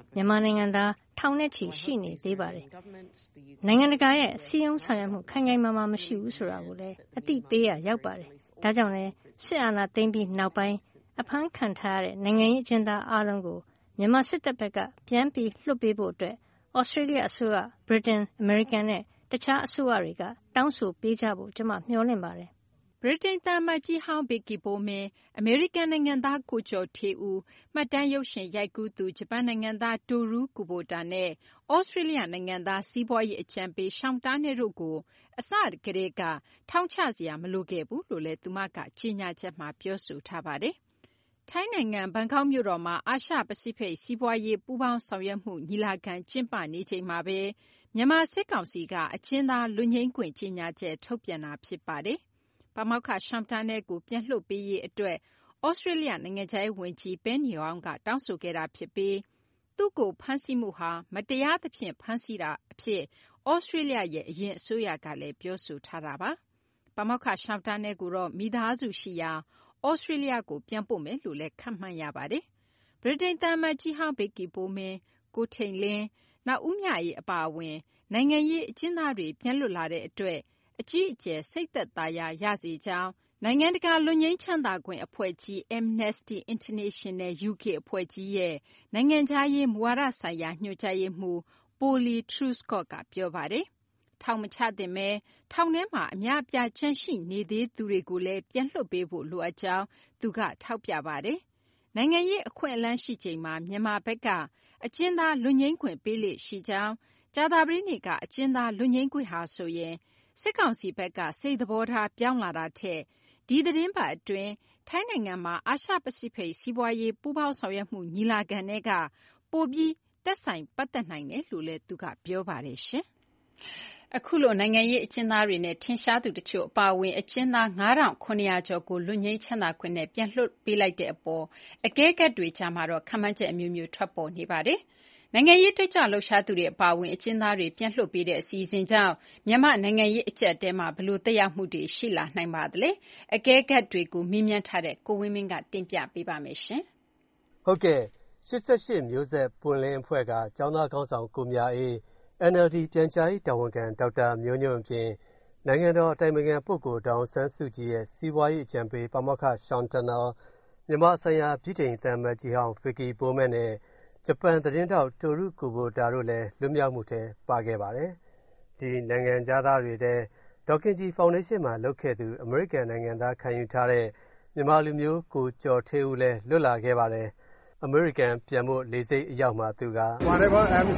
မြန်မာနိုင်ငံသားထောင်နဲ့ချီရှိနေသေးပါတယ်။နိုင်ငံတကာရဲ့စည်းရုံးဆောင်ရွက်မှုခိုင်ခိုင်မာမာမရှိဘူးဆိုတာကိုလည်းအသိပေးရရောက်ပါတယ်။ဒါကြောင့်လည်းစစ်အာဏာသိမ်းပြီးနောက်ပိုင်းအဖမ်းခံထားရတဲ့နိုင်ငံရေးအကျဉ်းသားအားလုံးကိုမြန်မာစစ်တပ်ဘက်ကပြန်ပြီးလွှတ်ပေးဖို့အတွက်ဩစတြေးလျအစိုးရ၊ဗြိတိန်၊အမေရိကန်နဲ့တခြားအစိုးရတွေကတောင်းဆိုပေးကြဖို့ကျမမျှော်လင့်ပါတယ်။ဗြိတိန်သံအမတ်ကြီးဟောင်းဗစ်ကီဘိုမင်း၊အမေရိကန်နိုင်ငံသားကိုကျော်ဌေးဦး၊မှတ်တမ်းရုပ်ရှင်ရိုက်ကူးသူဂျပန်နိုင်ငံသားတိုရူကူဘိုတာနဲ့ဩစတြေးလျနိုင်ငံသားစီးပွားရေးအကြံပေးရှောင်တားနယ်တို့ကိုအစကတည်းကထောင်ချစရာမလိုခဲ့ဘူးလို့လည်းသူမကကြေညာချက်မှာပြောဆိုထားပါတယ်။ထိုင်းနိုင်ငံဘန်ကောက်မြို့တော်မှာအာရှပစိဖိတ်စီးပွားရေးပူးပေါင်းဆောင်ရွက်မှုညီလာခံကျင်းပနေချိန်မှာပဲမြန်မာစစ်ကောင်စီကအကျဉ်းသားလွတ်ငြိမ်းခွင့်ကြေညာချက်ထုတ်ပြန်တာဖြစ်ပါတယ်။ပါမောက္ခရှောင်တာနယ်ကိုပြန်လွှတ်ပေးရေးအတွက်ဩစတြေးလျနိုင်ငံခြားရေးဝန်ကြီးပန်နီအောင်ကတောင်းဆိုခဲ့တာဖြစ်ပြီးသူ့ကိုဖမ်းဆီးမှုဟာမတရားသဖြင့်ဖမ်းဆီးတာအဖြစ်ဩစတြေးလျရဲ့အရင်အစိုးရကလည်းပြောဆိုထားတာပါ။ပါမောက္ခရှောင်တာနယ်ကိုတော့မိသားစုရှိရာဩစတြေးလျကိုပြန်ပို့မယ်လို့လည်းခန့်မှန်းရပါတယ်။ဗြိတိန်သံအမတ်ကြီးဟောင်းဗစ်ကီဘိုမင်း၊ကိုထိန်လင်း၊နောက်ဦးမြအေးအပါအဝင်နိုင်ငံရေးအကျဉ်းသားတွေပြန်လွတ်လာတဲ့အတွက်အကြီးအကျယ်စိတ်သက်သာရာရစေကြောင်းနိုင်ငံတကာလွတ်ငြိမ်းချမ်းသာခွင့်အဖွဲ့ကြီး Amnesty International ယူကေ အဖွဲ့ကြီးရဲ့နိုင်ငံခြားရေးမူဝါဒဆိုင်ရာညွှန်ကြားရေးမှူး Polly Truscott ကပြောပါတယ်။ထောင်မချသင့်ဘဲထောင်ထဲမှာအများအပြားကျန်ရှိနေသေးသူတွေကိုလည်းပြန်လွှတ်ပေးဖို့လိုအပ်ကြောင်းသူကထောက်ပြပါတယ်။နိုင်ငံရေးအခွင့်အလမ်းရှိချိန်မှာမြန်မာဘက်ကအကျဉ်းသားလွတ်ငြိမ်းခွင့်ပေးလေ့ရှိကြောင်းကြာသပတေးနေ့ကအကျဉ်းသားလွတ်ငြိမ်းခွင့်ဟာဆိုရင်စစ်ကောင်စီဘက်ကစိတ်သဘောထားပြောင်းလာတာထက်ဒီသီတင်းပတ်အတွင်းထိုင်းနိုင်ငံမှာအာရှပစိဖိတ်စီးပွားရေးပူးပေါင်းဆောင်ရွက်မှုညီလာခံတွေကပိုပြီးသက်ဆိုင်ပတ်သက်နိုင်တယ်လို့လည်းသူကပြောပါတယ်ရှင်။အခုလိုနိုင်ငံရေးအကျဉ်းသားတွေနဲ့ထင်ရှားသူတချို့အပါအဝင်အကျဉ်းသား၅ထောင်၇ရာကျော်ကိုလွတ်ငြိမ်းချမ်းသာခွင့်နဲ့ပြန်လွှတ်ပေးလိုက်တဲ့အပေါ်အကဲခတ်တွေကြားမှာတော့ခန့်မှန်းချက်အမျိုးမျိုးထွက်ပေါ်နေပါတယ်။နိုင်ငံရေးတက်ကြွလှုပ်ရှားသူတွေအပါအဝင်အကျဉ်းသားတွေပြန်လွှတ်ပေးတဲ့အစီအစဉ်ကြောင့်မြန်မာနိုင်ငံရေးအကျပ်အတည်းမှာဘယ်လိုသက်ရောက်မှုတွေရှိလာနိုင်ပါသလဲ။အကဲခတ်တွေကိုမေးမြန်းထားတဲ့ကိုဝင်းမင်းကတင်ပြပေးပါမယ်ရှင်။ဟုတ်ကဲ့၈၈မျိုးဆက်ပွင့်လင်းအဖွဲ့ကကျောင်းသားခေါင်းဆောင်ကိုမြအေး အန်အယ်လ်ဒီ ပြန်ကြားရေးတာဝန်ခံဒေါက်တာမျိုးညွန့်အပြင်နိုင်ငံတော်အတိုင်ပင်ခံပုဂ္ဂိုလ်ဒေါ်အောင်ဆန်းစုကြည်ရဲ့စီးပွားရေးအကြံပေးပါမောက္ခရှောင်တနယ်မြန်မာဆိုင်ရာဗြိတိန်သံအမတ်ကြီးဟောင်းဗစ်ကီဘိုမန်းနဲ့ဂျပန်သတင်းထောက်တိုရူကူဘိုတာတို့လည်းလွတ်မြောက်မှုထဲပါခဲ့ပါတယ်။ဒီနိုင်ငံခြားသားတွေထဲဒေါ်ခင်ကြည်ဖောင်ဒေးရှင်းမှာလုပ်ခဲ့သူအမေရိကန်နိုင်ငံသားခံယူထားတဲ့မြန်မာလူမျိုးကိုကျော်ဌေးဦးလည်းလွတ်လာခဲ့ပါတယ်။အမေရိကန်ပြန်ဖို့လေဆိပ်အရောက်မှာသူက Whatever I'm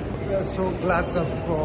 so glad for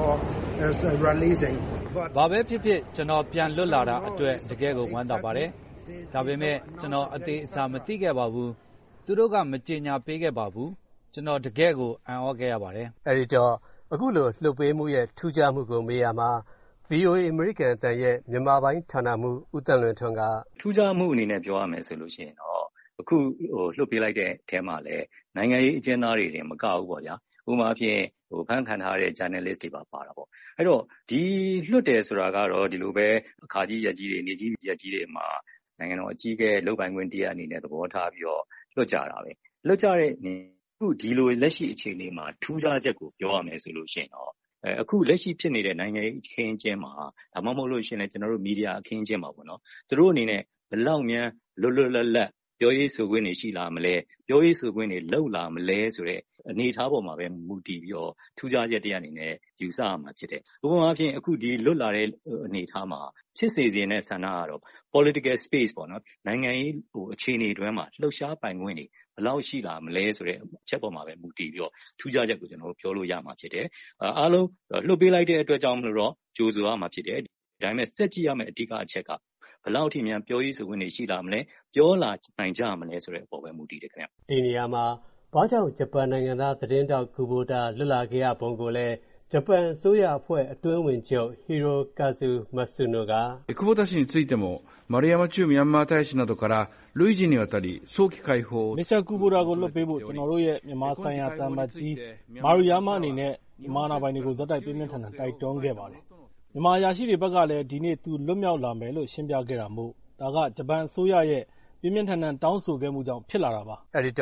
releasing ဘာပဲဖြစ်ဖြစ်ကျွန်တော်ပြန်လွတ်လာတာအတွက်တကယ်ကိုဝမ်းသာပါတယ်။ဒါပေမဲ့ကျွန်တော်အသေးအချာမသိခဲ့ပါဘူး။သူတို့ကမကြေညာပေးခဲ့ပါဘူး။ကျွန်တော်တကယ်ကိုအံ့ဩခဲ့ရပါတယ်။အဲဒီတော့အခုလိုလှုပ်ပေးမှုရဲ့ထူးခြားမှုကိုမေးရမှာ ဗီအိုအေ အမေရိကန်အသံရဲ့မြန်မာပိုင်းဌာနမှူးဦးသန့်လွင်ထွန်းကထူးခြားမှုအနေနဲ့ပြောရမယ်ဆိုလို့ရှိရင်တော့အခုဟိုလှုပ်ပေးလိုက်တဲ့အထဲမှာလည်းနိုင်ငံရေးအကျဉ်းသားတွေတင်မကဘူးပေါ့ဗျာ။ဥပမာအဖြစ်ဟိုဖန်ခံထားတဲ့ journalist တွေပါပါတာပေါ့။အဲ့တော့ဒီလွတ်တယ်ဆိုတာကတော့ဒီလိုပဲအခါကြီးရက်ကြီးတွေနေကြီးရက်ကြီးတွေမှာနိုင်ငံတော်အကြီးအကဲလုပ်ပိုင်ခွင့်တရားအနေနဲ့သဘောထားပြီးတော့လွတ်ကြတာပဲ။လွတ်ကြတဲ့အခုဒီလိုလက်ရှိအခြေအနေမှာထူးခြားချက်ကိုပြောရမယ်ဆိုလို့ရှိရင်တော့အဲအခုလက်ရှိဖြစ်နေတဲ့နိုင်ငံရေးအခင်းအကျင်းမှာဒါမှမဟုတ်လို့ရှိရင်လည်းကျွန်တော်တို့မီဒီယာအခင်းအကျင်းမှာပေါ့နော်သူတို့အနေနဲ့ဘယ်လောက်များလွတ်လွတ်လပ်လပ်ပြောရေးဆိုခွင့်တွေရှိလာမလဲပြောရေးဆိုခွင့်တွေလောက်လာမလဲဆိုတဲ့အနေအထားပေါ်မှာပဲမူတည်ပြီးတော့ထူးခြားချက်တရားအနေနဲ့ယူဆရမှာဖြစ်တယ်။ဥပမာအားဖြင့်အခုဒီလွတ်လာတဲ့အနေအထားမှာဖြစ်စေစေတဲ့ဆန္ဒကတော့ political space ပေါ့နော်နိုင်ငံရေးဟိုအခြေအနေတွင်းမှာလှုပ်ရှားပိုင်ခွင့်တွေဘယ်လောက်ရှိလာမလဲဆိုတဲ့အချက်ပေါ်မှာပဲမူတည်ပြီးတော့ထူးခြားချက်ကိုကျွန်တော်တို့ပြောလို့ရမှာဖြစ်တယ်။အားလုံးလွတ်ပေးလိုက်တဲ့အတွက်ကြောင့်မလို့တော့ကြိုးဆိုရမှာဖြစ်တယ်။ဒါပေမဲ့စက်ကြည့်ရမယ့်အဓိကအချက်ကဘယ်လောက်ထိများပြောရေးဆိုခွင့်တွေရှိလာမလဲပြောလာနိုင်ကြမလဲဆိုတဲ့အပေါ်ပဲမူတည်တယ်ခင်ဗျ။ဒီနေရာမှာဘာကြောင့်ဂျပန်နိုင်ငံသားသတင်းတောက်ကူဘိုတာလွတ်လာခဲ့ရပုံကိုလည်းဂျပန်အစိုးရအဖွဲ့အတွင်းဝင်ချုပ်ဟီရိုကာဇူမတ်ဆူနိုက久保田氏についても丸山駐ミャンマー大使などから累次にわたり早期解放မစ္စတာကူဘိုတာကိုလွတ်ပေးဖို့ကျွန်တော်တို့ရဲ့မြန်မာဆိုင်ရာတမ္ပကြီးမာရူယာမအနေနဲ့မြန်မာနာပိုင်တွေကိုဇက်တိုက်ပြင်းပြင်းထန်ထန်တိုက်တွန်းခဲ့ပါတယ်မြန်မာအရာရှိတွေဘက်ကလည်းဒီနေ့သူလွတ်မြောက်လာမယ်လို့ရှင်းပြခဲ့တာမို့ဒါကဂျပန်အစိုးရရဲ့ပြင်းပြင်းထန်ထန်တောင်းဆိုခဲ့မှုကြောင့်ဖြစ်လာတာပါအဲ့ဒီတော့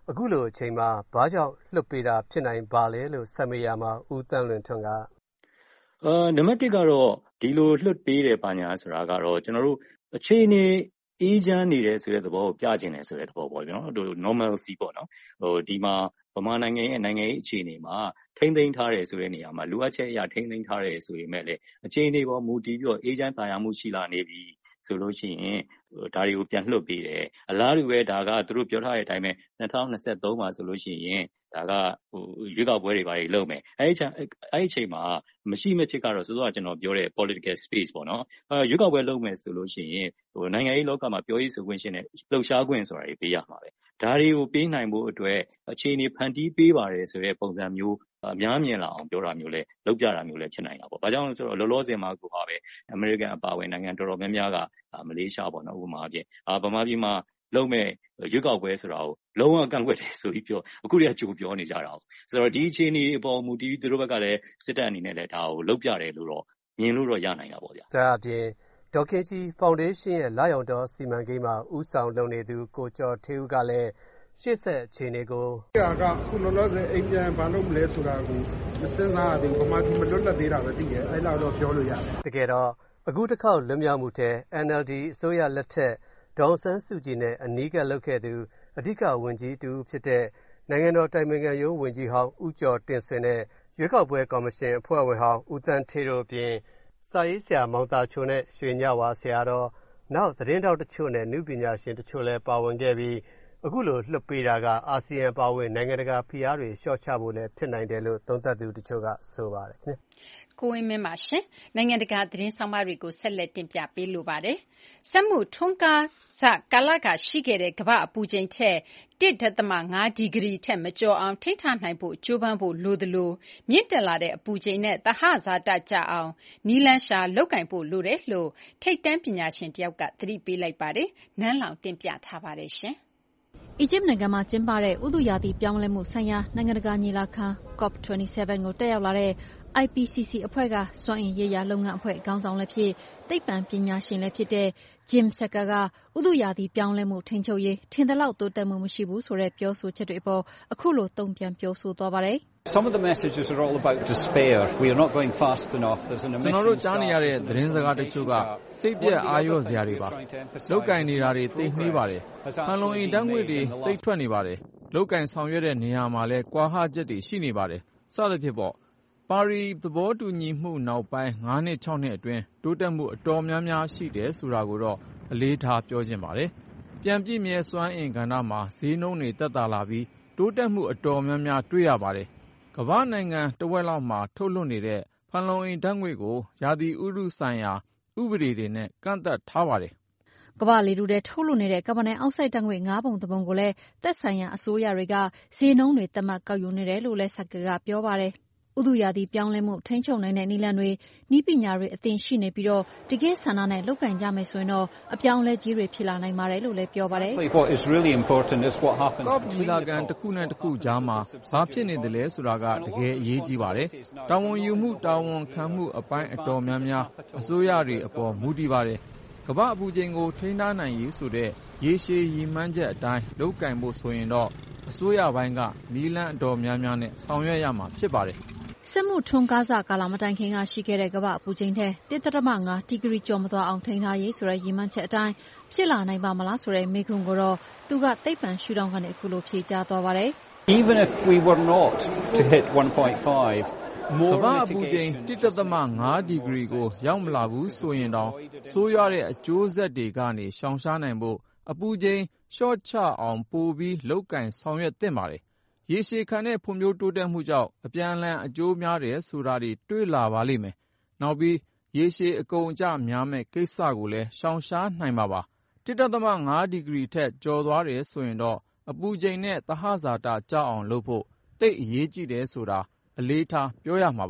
အခုလိုအချိန်မှာဘာကြောင့်လွှတ်ပေးတာဖြစ်နိုင်ပါလဲလို့ဆက်မေးရမှာဦးသန်းလွင်ထွန်းကအာနံပါတ်တစ်ကတော့ဒီလိုလွှတ်ပေးတယ်ပါညာဆိုတာကတော့ကျွန်တော်တို့အခြေအနေအေးချမ်းနေတယ်ဆိုတဲ့သဘောကိုပြချင်တယ်ဆိုတဲ့သဘောပေါ့နော်တို့ normalcy ပေါ့နော်ဟိုဒီမှာဗမာနိုင်ငံရဲ့နိုင်ငံရေးအခြေအနေမှာထိမ့်သိမ်းထားတယ်ဆိုတဲ့နေရာမှာလိုအပ်ချက်အရာထိမ့်သိမ်းထားတယ်ဆိုပေမဲ့လည်းအခြေအနေပေါ်မူတည်ပြီးတော့အေးချမ်းသာယာမှုရှိလာနေပြီဆိုလို့ရှိရင်ဒါတွေကိုပြန်လွှတ်ပေးတယ်အလားတူပဲဒါကသူတို့ပြောထားတဲ့အတိုင်းပဲ၂၀၂၃မှာဆိုလို့ရှိရင်ဒါကဟိုရွေးကောက်ပွဲတွေပါတွေလုပ်မယ်အဲ့ဒီချိန်အဲ့ဒီချိန်မှာမရှိမဖြစ်ကတော့ဆိုတော့ကျွန်တော်ပြောတဲ့ political space ပေါ့နော်အဲရွေးကောက်ပွဲလုပ်မယ်ဆိုလို့ရှိရင်ဟိုနိုင်ငံရေးလောကမှာပြောရေးဆိုခွင့်ရှိတဲ့လှုပ်ရှားခွင့်ဆိုတာတွေပေးရမှာပဲဒါတွေကိုပေးနိုင်ဖို့အတွက်အခြေအနေဖန်တီးပေးပါတယ်ဆိုတဲ့ပုံစံမျိုးအများမြင်လာအောင်ပြောတာမျိုးလဲလုပ်ကြတာမျိုးလဲဖြစ်နိုင်တာပေါ့။ဘာကြောင့်လဲဆိုတော့လောလောဆယ်မှာကိုပါပဲအမေရိကန်အပါအဝင်နိုင်ငံတော်တော်များများကမလေးရှားပေါ့နော်ဥပမာအဖြစ်အာဗမာပြည်မှာလုံးမဲ့ရွေးကောက်ပွဲဆိုတာကိုလုံးဝကန့်ကွက်တယ်ဆိုပြီးပြောအခုတည်းကကြိုပြောနေကြတာ။ဆိုတော့ဒီအခြေအနေအပေါ်မူတည်ပြီးသူတို့ဘက်ကလည်းစစ်တပ်အနေနဲ့လည်းဒါကိုလုပ်ပြတယ်လို့တော့မြင်လို့တော့ရနိုင်တာပေါ့ဗျာ။ဒါအပြင်ဒေါ်ခင်ကြီးဖောင်ဒေးရှင်းရဲ့လာရောင်တော်စီမံကိန်းမှာဦးဆောင်လုပ်နေသူကိုကျော်ထေဦးကလည်းရှေ့ဆက်အခြေအနေကိုကခုလောလောဆယ်အိမ်ပြန်ဘာလုပ်မလဲဆိုတာကိုမစင်းစားရသေးဘူး။ဘာမှဒီမလွတ်လပ်သေးတာပဲသိတယ်။အဲ့လောက်တော့ပြောလို့ရတယ်။တကယ်တော့အခုတစ်ခေါက်လွတ်မြောက်မှုတဲ့ N L D အစိုးရလက်ထက်ဒေါ်ဆန်းစုကြည်နဲ့အနီးကပ်လုပ်ခဲ့သူအဓိကဝန်ကြီးတူဖြစ်တဲ့နိုင်ငံတော်တိုင်ပင်ခံရုံးဝန်ကြီးဟောင်းဦးကျော်တင်ဆွေနဲ့ရွေးကောက်ပွဲကော်မရှင်အဖွဲ့ဝင်ဟောင်းဦးသန်းထေးတို့အပြင်စာရေးဆရာမောင်တာချိုနဲ့ရွှေညဝါဆရာတော်နောက်သတင်းတောက်တချို့နဲ့နုပညာရှင်တချို့လည်းပါဝင်ခဲ့ပြီးအခုလိုလွှတ်ပေးတာကအာဆီယံပါဝင်နိုင်ငံတကာဖိအားတွေလျှော့ချဖို့လည်းဖြစ်နိုင်တယ်လို့သုံးသပ်သူတချို့ကဆိုပါတယ်ခင်ဗျ။ကိုဝင်းမင်းပါရှင်။နိုင်ငံတကာသတင်းဆောင်မတွေကိုဆက်လက်တင်ပြပေးလိုပါတယ်။စက်မှုထွန်းကားစကာလကရှိခဲ့တဲ့ကမ္ဘာအပူချိန်ထက်တစ်ဒသမ ၅ ဒီဂရီထက်မကျော်အောင်ထိန်းထားနိုင်ဖို့ကြိုးပမ်းဖို့လိုသလိုမြင့်တက်လာတဲ့အပူချိန်နဲ့သဟဇာတကျအောင်နီလန်းရှာလုပ်ကင်ဖို့လိုတယ်လို့ထိပ်တန်းပညာရှင်တယောက်ကသတိပေးလိုက်ပါတယ်။နန်းလောင်တင်ပြထားပါတယ်ရှင်။အီဂျစ်နိုင်ငံမှာကျင်းပတဲ့ဥတုရာသီပြောင်းလဲမှုဆိုင်ရာနိုင်ငံတကာညီလာခံ COP ၂၇ ကိုတက်ရောက်လာတဲ့ I P C C အဖွဲ့ကစွမ်းအင်ရေးရာလုပ်ငန်းအဖွဲ့ခေါင်းဆောင်လည်းဖြစ်သိပ္ပံပညာရှင်လည်းဖြစ်တဲ့ Jim Saka ကဥတုရာသီပြောင်းလဲမှုထိန်းချုပ်ရေးထင်သလောက်တိုးတက်မှုမရှိဘူးဆိုတဲ့ပြောဆိုချက်တွေအပေါ်အခုလိုတုံ့ပြန်ပြောဆိုသွားပါတယ်။ Some of the messages are all about despair. We are not going fast enough. There's an emission. ကျွန်တော်တို့ကြားနေရတဲ့သတင်းစကားတချို့ကစိတ်ပြက်အာရုံစရာတွေပါ။လောက်ကင်နေတာတွေသိနှေးပါတယ်။ဟန်လုံအိမ်တန်းငွေတွေသိထွက်နေပါတယ်။လောက်ကင်ဆောင်ရွက်တဲ့နေရာမှာလည်းကွာဟချက်တွေရှိနေပါတယ်။စသဖြင့်ပေါ့ပါရီသဘောတူညီမှုနောက်ပိုင်း၅နှစ်၆နှစ်အတွင်းတိုးတက်မှုအတော်များများရှိတယ်ဆိုတာကိုတော့အလေးထားပြောချင်ပါတယ်။ပြန်ပြည့်မြဲစွမ်းအင်ကဏ္ဍမှာဈေးနှုန်းတွေတက်တာလာပြီးတိုးတက်မှုအတော်များများတွေ့ရပါတယ်။ကမ္ဘာနိုင်ငံတဝက်လောက်မှာထုတ်လွှတ်နေတဲ့ဖန်လုံအိမ်ဓာတ်ငွေ့ကိုရာသီဥတုဆိုင်ရာဥပဒေတွေနဲ့ကန့်သတ်ထားပါတယ်။ကမ္ဘာလေထုထဲထုတ်လွှတ်နေတဲ့ကာဗွန်ဒိုင်အောက်ဆိုက်ဓာတ်ငွေ့၅ပုံတစ်ပုံကိုလည်းသက်ဆိုင်ရာအစိုးရတွေကဈေးနှုန်းတွေသတ်မှတ်ကောက်ယူနေတယ်လို့လည်းဆက်ကကပြောပါတယ်။ဥတုရာသီပြောင်းလဲမှုထိန်းချုပ်နိုင်တဲ့နည်းလမ်းတွေနည်းပညာတွေအသင့်ရှိနေပြီးတော့တကယ်ဆန္ဒနဲ့လုပ်ကင်ကြမယ်ဆိုရင်တော့အပြောင်းအလဲကြီးတွေဖြစ်လာနိုင်ပါတယ်လို့လည်းပြောပါတယ်။ What is really important is what happens COP ညီလာခံတစ်ခုနဲ့တစ်ခုကြားမှာဘာဖြစ်နေတယ်လဲဆိုတာကတကယ်အရေးကြီးပါတယ်။တာဝန်ယူမှုတာဝန်ခံမှုအပိုင်းအတော်များများအစိုးရတွေအပေါ်မူတည်ပါတယ်။ကမ္ဘာအပူချိန်ကိုထိန်းထားနိုင်ရေးဆိုတဲ့ရေရှည်ရည်မှန်းချက်အတိုင်းလုပ်ကင်ဖို့ဆိုရင်တော့အစိုးရပိုင်းကနည်းလမ်းအတော်များများနဲ့ဆောင်ရွက်ရမှာဖြစ်ပါတယ်။စက်မှုထွန်းကားစကာလမတိုင်ခင်ကရှိခဲ့တဲ့ကမ္ဘာအပူချိန်ထက်တစ်ဒသမ ၅ ဒီဂရီကျော်မသွားအောင်ထိန်းထားရေးဆိုတဲ့ရည်မှန်းချက်အတိုင်းဖြစ်လာနိုင်ပါမလားဆိုတဲ့မေးခွန်းကိုတော့သူကသိပ္ပံရှုထောင့်ကနေအခုလိုဖြေကြားသွားပါတယ်။ Even if we were not to hit one point five ကမ္ဘာအပူချိန်တစ်ဒသမ ၅ ဒီဂရီကိုရောက်မလာဘူးဆိုရင်တောင်ဆိုးရွားတဲ့အကျိုးဆက်တွေကနေရှောင်ရှားနိုင်ဖို့အပူချိန်လျှော့ချအောင်ပိုပြီးလုပ်ကင်ဆောင်ရွက်သင့်ပါတယ်။ရေရှည်ခံတဲ့ဖွံ့ဖြိုးတိုးတက်မှုကြောင့်အပြန်အလှန်အကျိုးများတယ်ဆိုတာတွေတွေ့လာပါလိမ့်မယ်။နောက်ပြီးရေရှည်အကုန်အကျများမဲ့ကိစ္စကိုလည်းရှောင်ရှားနိုင်မှာပါ။တစ်ဒသမ ၅ ဒီဂရီထက်ကျော်သွားတယ်ဆိုရင်တော့အပူချိန်နဲ့သဟဇာတကျအောင်လုပ်ဖို့သိပ်အရေးကြီးတယ်ဆိုတာအလေးထားပြောရမှာပါ။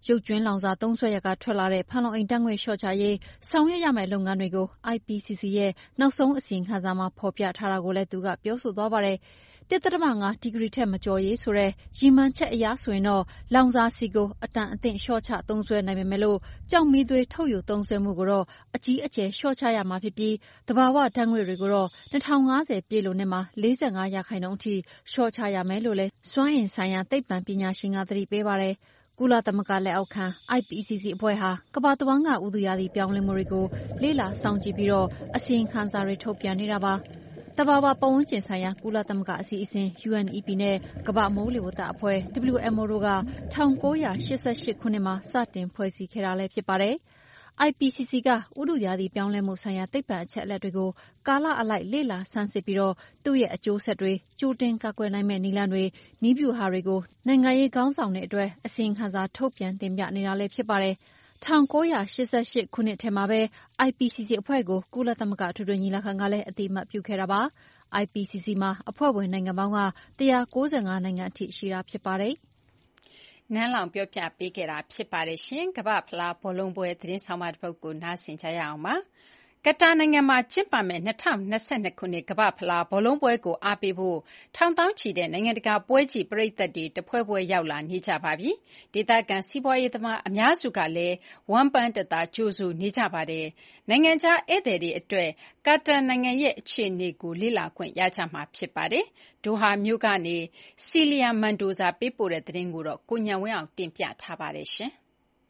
ရုပ်ကြွင်းလောင်စာသုံးစွဲရကထွက်လာတဲ့ဖန်လုံအိမ်ဓာတ်ငွေ့လျှော့ချရေးဆောင်ရွက်ရမယ့်လုပ်ငန်းတွေကို I P C C ရဲ့နောက်ဆုံးအစီရင်ခံစာမှာဖော်ပြထားတာကိုလည်းသူကပြောဆိုသွားပါတယ်။တစ် ဒသမ ငါ ဒီဂရီထက်မကျော်ရေးဆိုတဲ့ရည်မှန်းချက်အရဆိုရင်တော့လောင်စာဆီကိုအတန်အသင့်လျှော့ချသုံးစွဲနိုင်ပေမဲ့လို့ကြောက်မီးသွေးထုတ်ယူသုံးစွဲမှုကိုတော့အကြီးအကျယ်လျှော့ချရမှာဖြစ်ပြီးသဘာဝဓာတ်ငွေ့တွေကိုတော့၂၀၅၀ပြည့်လို့နှစ်မှာ၄၅ရာခိုင်နှုန်းအထိလျှော့ချရမယ်လို့လည်းစွမ်းအင်ဆိုင်ရာသိပ္ပံပညာရှင်ကသတိပေးပါတယ်။ကုလသမဂ္ဂလက်အောက်ခံ I P C C အဖွဲ့ဟာကမ္ဘာတဝန်းကဥတုရာသီပြောင်းလဲမှုတွေကိုလေ့လာစောင့်ကြည့်ပြီးတော့အစီရင်ခံစာတွေထုတ်ပြန်နေတာပါ။သဘာဝပတ်ဝန်းကျင်ဆိုင်ရာကုလသမဂ္ဂအစီအစဉ် U N E P နဲ့ကမ္ဘာမိုးလေဝသအဖွဲ့ W M O တို့က၁၉၈၈ခုနှစ်မှာစတင်ဖွဲ့စည်းခဲ့တာလည်းဖြစ်ပါတယ်။ I P C C ကဥတုရာသီပြောင်းလဲမှုဆိုင်ရာသိပ္ပံအချက်အလက်တွေကိုကာလအလိုက်လေ့လာဆန်းစစ်ပြီးတော့သူ့ရဲ့အကျိုးဆက်တွေကြိုတင်ကာကွယ်နိုင်မဲ့နည်းလမ်းတွေနည်းဗျူဟာတွေကိုနိုင်ငံရေးခေါင်းဆောင်တွေအတွက်အစီရင်ခံစာထုတ်ပြန်တင်ပြနေတာလည်းဖြစ်ပါတယ်။၁၉၈၈ခုနှစ်ထဲမှာပဲ I P C C အဖွဲ့ကိုကုလသမဂ္ဂအထွေထွေညီလာခံကလည်းအသိအမှတ်ပြုခဲ့တာပါ။ I P C C မှာအဖွဲ့ဝင်နိုင်ငံပေါင်းက၁၉၅နိုင်ငံအထိရှိတာဖြစ်ပါတယ်။နန်းလောင်ပြောပြပေးခဲ့တာဖြစ်ပါတယ်ရှင်။ကမ္ဘာ့ဖလားဘောလုံးပွဲသတင်းဆောင်မတစ်ပုဒ်ကိုနားဆင်ကြရအောင်ပါ။ကတာနိုင်ငံမှာကျင်းပမယ့်၂၀၂၂ခုနှစ်ကမ္ဘာ့ဖလားဘောလုံးပွဲကိုအားပေးဖို့ထောင်သောင်းချီတဲ့နိုင်ငံတကာပွဲကြည့်ပရိသတ်တွေတဖွဲဖွဲရောက်လာနေကြပါပြီ။ဒေသခံစီးပွားရေးသမားအများစုကလည်းဝမ်းပန်းတသာကြိုဆိုနေကြပါတယ်။နိုင်ငံခြားဧည့်သည်တွေအတွက်ကာတာနိုင်ငံရဲ့အခြေအနေကိုလေ့လာခွင့်ရကြမှာဖြစ်ပါတယ်။ဒိုဟာမြို့ကနေစီလီယာမန်ဒိုဇာပေးပို့တဲ့သတင်းကိုတော့ကိုဉာဏ်ဝင်းအောင်တင်ပြထားပါတယ်ရှင်။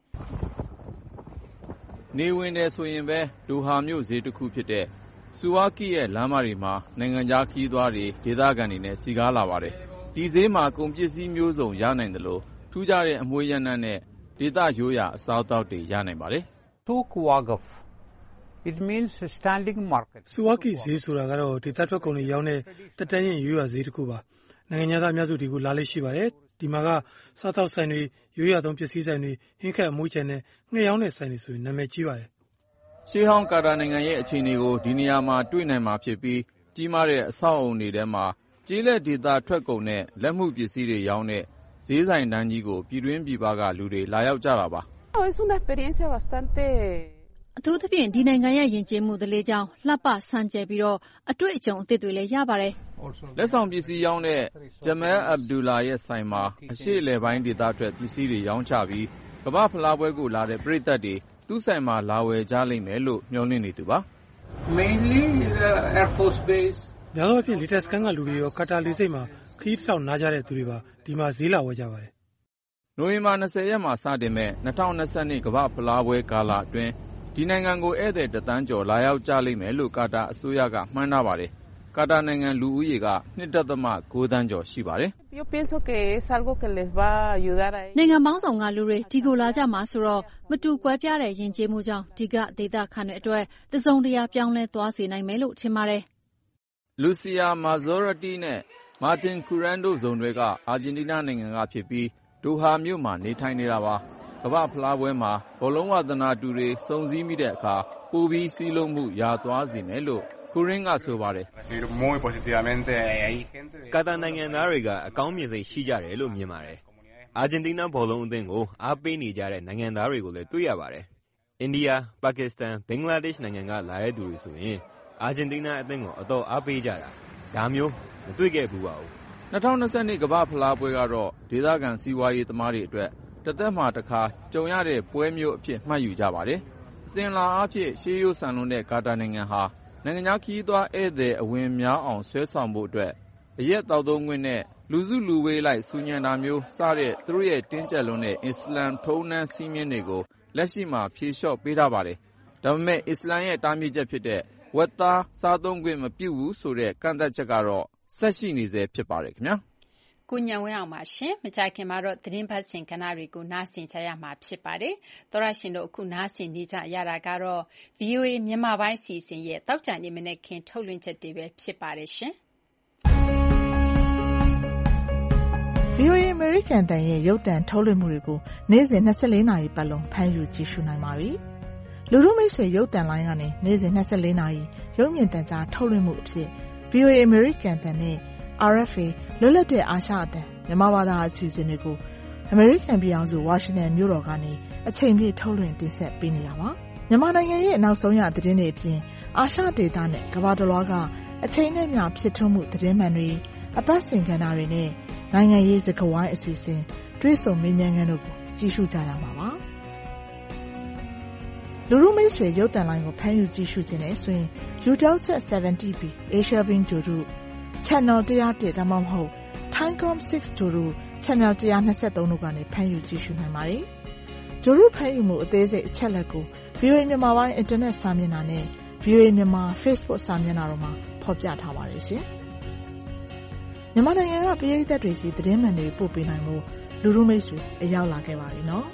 နေဝင်တယ်ဆိုရင်ပဲဒိုဟာမြို့ဈေးတစ်ခုဖြစ်တဲ့ဆူဝါကီရဲ့လမ်းမတွေမှာနိုင်ငံခြားခရီးသွားတွေဒေသခံတွေနဲ့စီကားလာပါတယ်။ဒီဈေးမှာကုန်ပစ္စည်းမျိုးစုံရနိုင်တယ်လို့ထူးခြားတဲ့အမွှေးရနံ့နဲ့ဒေသရိုးရာအစားအသောက်တွေရနိုင်ပါတယ်။ Tuk Waqf It means standing market ဆူဝါကီဈေးဆိုတာကတော့ဒေသထွက်ကုန်တွေရောင်းတဲ့တက်တန်းရင်ရိုးရာဈေးတစ်ခုပါ။နိုင်ငံသားအများစုဒီကိုလာလေ့ရှိပါတယ်။ဒီမှာကစားသောက်ဆိုင်တွေရိုးရာသုံးပစ္စည်းဆိုင်တွေဟင်းခက်အမွှေးချန်နဲ့ငှက်ရောင်းတဲ့ဆိုင်တွေဆိုရင်နာမည်ကြီးပါတယ်။ရှေးဟောင်းကာတာနိုင်ငံရဲ့အခြေအနေကိုဒီနေရာမှာတွေ့နိုင်မှာဖြစ်ပြီးကြီးမားတဲ့အဆောက်အုံတွေထဲမှာကျေးလက်ဒေသထွက်ကုန်နဲ့လက်မှုပစ္စည်းတွေရောင်းတဲ့ဈေးဆိုင်တန်းကြီးကိုပြည်တွင်းပြည်ပကလူတွေလာရောက်ကြတာပါ။ Es una experiencia bastanteအထူးသဖြင့်ဒီနိုင်ငံရဲ့ယဉ်ကျေးမှုဓလေ့ကြောင့်လှပဆန်းကျယ်ပြီးတော့အတွေ့အကြုံအသစ်တွေလည်းရပါတယ်။လက်ဆောင်ပစ္စည်းရောင်းတဲ့ဂျမဲလ်အဗ်ဒူလာရဲ့ဆိုင်မှာအရှေ့အလယ်ပိုင်းဒေသထွက်ပစ္စည်းတွေရောင်းချပြီးကမ္ဘာ့ဖလားပွဲကိုလာတဲ့ပရိသတ်တွေသူ့ဆိုင်မှာလာဝယ်ကြလိမ့်မယ်လို့မျှော်လင့်နေသူပါ။ Mainly the Air Force Base များသောအားဖြင့်လေတပ်စခန်းကလူတွေရောကာတာလေဆိပ်မှာခရီးတစ်ထောင်နားကြတဲ့သူတွေပါဒီမှာဈေးလာဝယ်ကြပါတယ်။နိုဝင်ဘာ၂၀ရက်မှာစတင်မဲ့၂၀၂၂ကမ္ဘာ့ဖလားပွဲကာလအတွင်းဒီနိုင်ငံကိုဧည့်သည်တစ်သန်းကျော်လာရောက်ကြလိမ့်မယ်လို့ကာတာအစိုးရကမှန်းထားပါတယ်။ကာတာနိုင်ငံလူဦးရေက၂.၉သန်းကျော်ရှိပါတယ်။ Yo pienso que es algo que les va a ayudar a နိုင်ငံပေါင်းစုံကလူတွေဒီကိုလာကြမှာဆိုတော့မတူကွဲပြားတဲ့ယဉ်ကျေးမှုကြောင့်ဒီကဒေသခံတွေအတွက်တစုံတရာပြောင်းလဲသွားစေနိုင်မယ်လို့ထင်ပါတယ်။လူစီယာမာဇော်ရတီနဲ့မာတင်ကူရန်တို့ဇုံတွေကအာဂျင်တီးနားနိုင်ငံကဖြစ်ပြီးဒိုဟာမြို့မှာနေထိုင်နေတာပါ။ကမ္ဘာ့ဖလားပွဲမှာဘောလုံးဝါသနာတူတွေစုံစည်းမိတဲ့အခါပိုပြီးစည်းလုံးမှုရသွားစေမယ်လို့ကူရင်းကဆိုပါတယ်ကာတာနိုင်ငံသားတွေကအကောင်းမြင်စိတ်ရှိကြတယ်လို့မြင်ပါတယ်။အာဂျင်တီးနားဘောလုံးအသင်းကိုအားပေးနေကြတဲ့နိုင်ငံသားတွေကိုလည်းတွေ့ရပါတယ်။အိန္ဒိယ၊ပါကစ္စတန်၊ဘင်္ဂလားဒေ့ရှ်နိုင်ငံကလာတဲ့သူတွေဆိုရင်အာဂျင်တီးနားအသင်းကိုအတော်အားပေးကြတာဒါမျိုးမတွေ့ခဲ့ဘူးပါဘူး။၂၀၂၂ကမ္ဘာ့ဖလားပွဲကတော့ဒေသခံစီးပွားရေးသမားတွေအတွက်တသက်မှာတစ်ခါကြုံရတဲ့ပွဲမျိုးအဖြစ်မှတ်ယူကြပါတယ်။အစဉ်အလာအားဖြင့်ရှေးရိုးဆန်လွန်းတဲ့ကာတာနိုင်ငံဟာနိုင်ငံခြားခရီးသွားဧည့်သည်အဝင်များအောင်ဆွဲဆောင်ဖို့အတွက်အရက်သောက်သုံးခွင့်နဲ့လူစုလူဝေးလိုက်ဆူညံတာမျိုးစတဲ့သူတို့ရဲ့တင်းကျပ်လွန်းတဲ့အစ္စလမ်ထုံးတမ်းစည်းမျဉ်းတွေကိုလက်ရှိမှာဖြေလျှော့ပေးထားပါတယ်။ဒါပေမဲ့အစ္စလာမ်ရဲ့တားမြစ်ချက်ဖြစ်တဲ့ဝက်သားစားသုံးခွင့်မပြုဘူးဆိုတဲ့ကန့်သတ်ချက်ကတော့ဆက်ရှိနေဆဲဖြစ်ပါတယ်ခင်ဗျာ။ကိုဉာဏ်ဝင်းအောင်ပါရှင်။မကြာခင်မှာတော့သတင်းပတ်စဉ်ကဏ္ဍတွေကိုနားဆင်ကြရမှာဖြစ်ပါတယ်။သောရရှင်တို့အခုနားဆင်နေကြရတာကတော့ ဗီအိုအေ မြန်မာပိုင်းအစီအစဉ်ရဲ့တောက်ကြနေမနေ့ခင်ထုတ်လွှင့်ချက်တွေပဲဖြစ်ပါတယ်ရှင်။ ဗီအိုအေ American တန်ရဲ့ရုပ်သံထုတ်လွှင့်မှုတွေကိုနေ့စဉ်၂၄နာရီပတ်လုံးဖမ်းယူကြည့်ရှုနိုင်ပါပြီ။လူထုမိတ်ဆွေရုပ်သံလိုင်းကနေနေ့စဉ်၂၄နာရီရုပ်မြင်သံကြားထုတ်လွှင့်မှုအဖြစ် ဗီအိုအေ American တန်နဲ့R F A လွတ်လပ်တဲ့အာရှအသံမြန်မာဘာသာအစီအစဉ်တွေကိုအမေရိကန်ပြည်ထောင်စုဝါရှင်တန်မြို့တော်ကနေအချိန်ပြည့်ထုတ်လွှင့်တင်ဆက်ပေးနေတာပါမြန်မာနိုင်ငံရဲ့နောက်ဆုံးရသတင်းတွေအပြင်အာရှဒေသနဲ့ကမ္ဘာတစ်လွှားကအချိန်နဲ့မျှဖြစ်ထွန်းမှုသတင်းမှန်တွေအပတ်စဉ်ကဏ္ဍတွေနဲ့နိုင်ငံရေးစကားဝိုင်းအစီအစဉ်တွေးဆုံမေးမြန်းခန်းတို့ကိုကြည့်ရှုကြရမှာပါလူလူမိတ်ဆွေရုပ်သံလိုင်းကိုဖမ်းယူကြည့်ရှုခြင်းနဲ့ဆိုရင် Eutelsat เซเว่นတီ ဘီ Asia Beam ဂျိုတို့ Channel one oh oneဒါမှမဟုတ် Thaicom six ဂျိုတို့ Channel one twenty-threeတို့ကနေဖမ်းယူကြည့်ရှုနိုင်ပါတယ်ဂျိုတို့ဖမ်းယူမှုအသေးစိတ်အချက်လက်ကို ဗီအိုအေ မြန်မာပိုင်းအင်တာနက်စာမျက်နှာနဲ့ ဗီအိုအေ မြန်မာ Facebook စာမျက်နှာတို့မှာဖော်ပြထားပါတယ်ရှင်မြန်မာနိုင်ငံကပြည်သက်တွေစီသတင်းမှန်တွေပို့ပေးနိုင်မှုလူလူမိတ်ဆွေအရောက်လာခဲ့ပါပြီနော်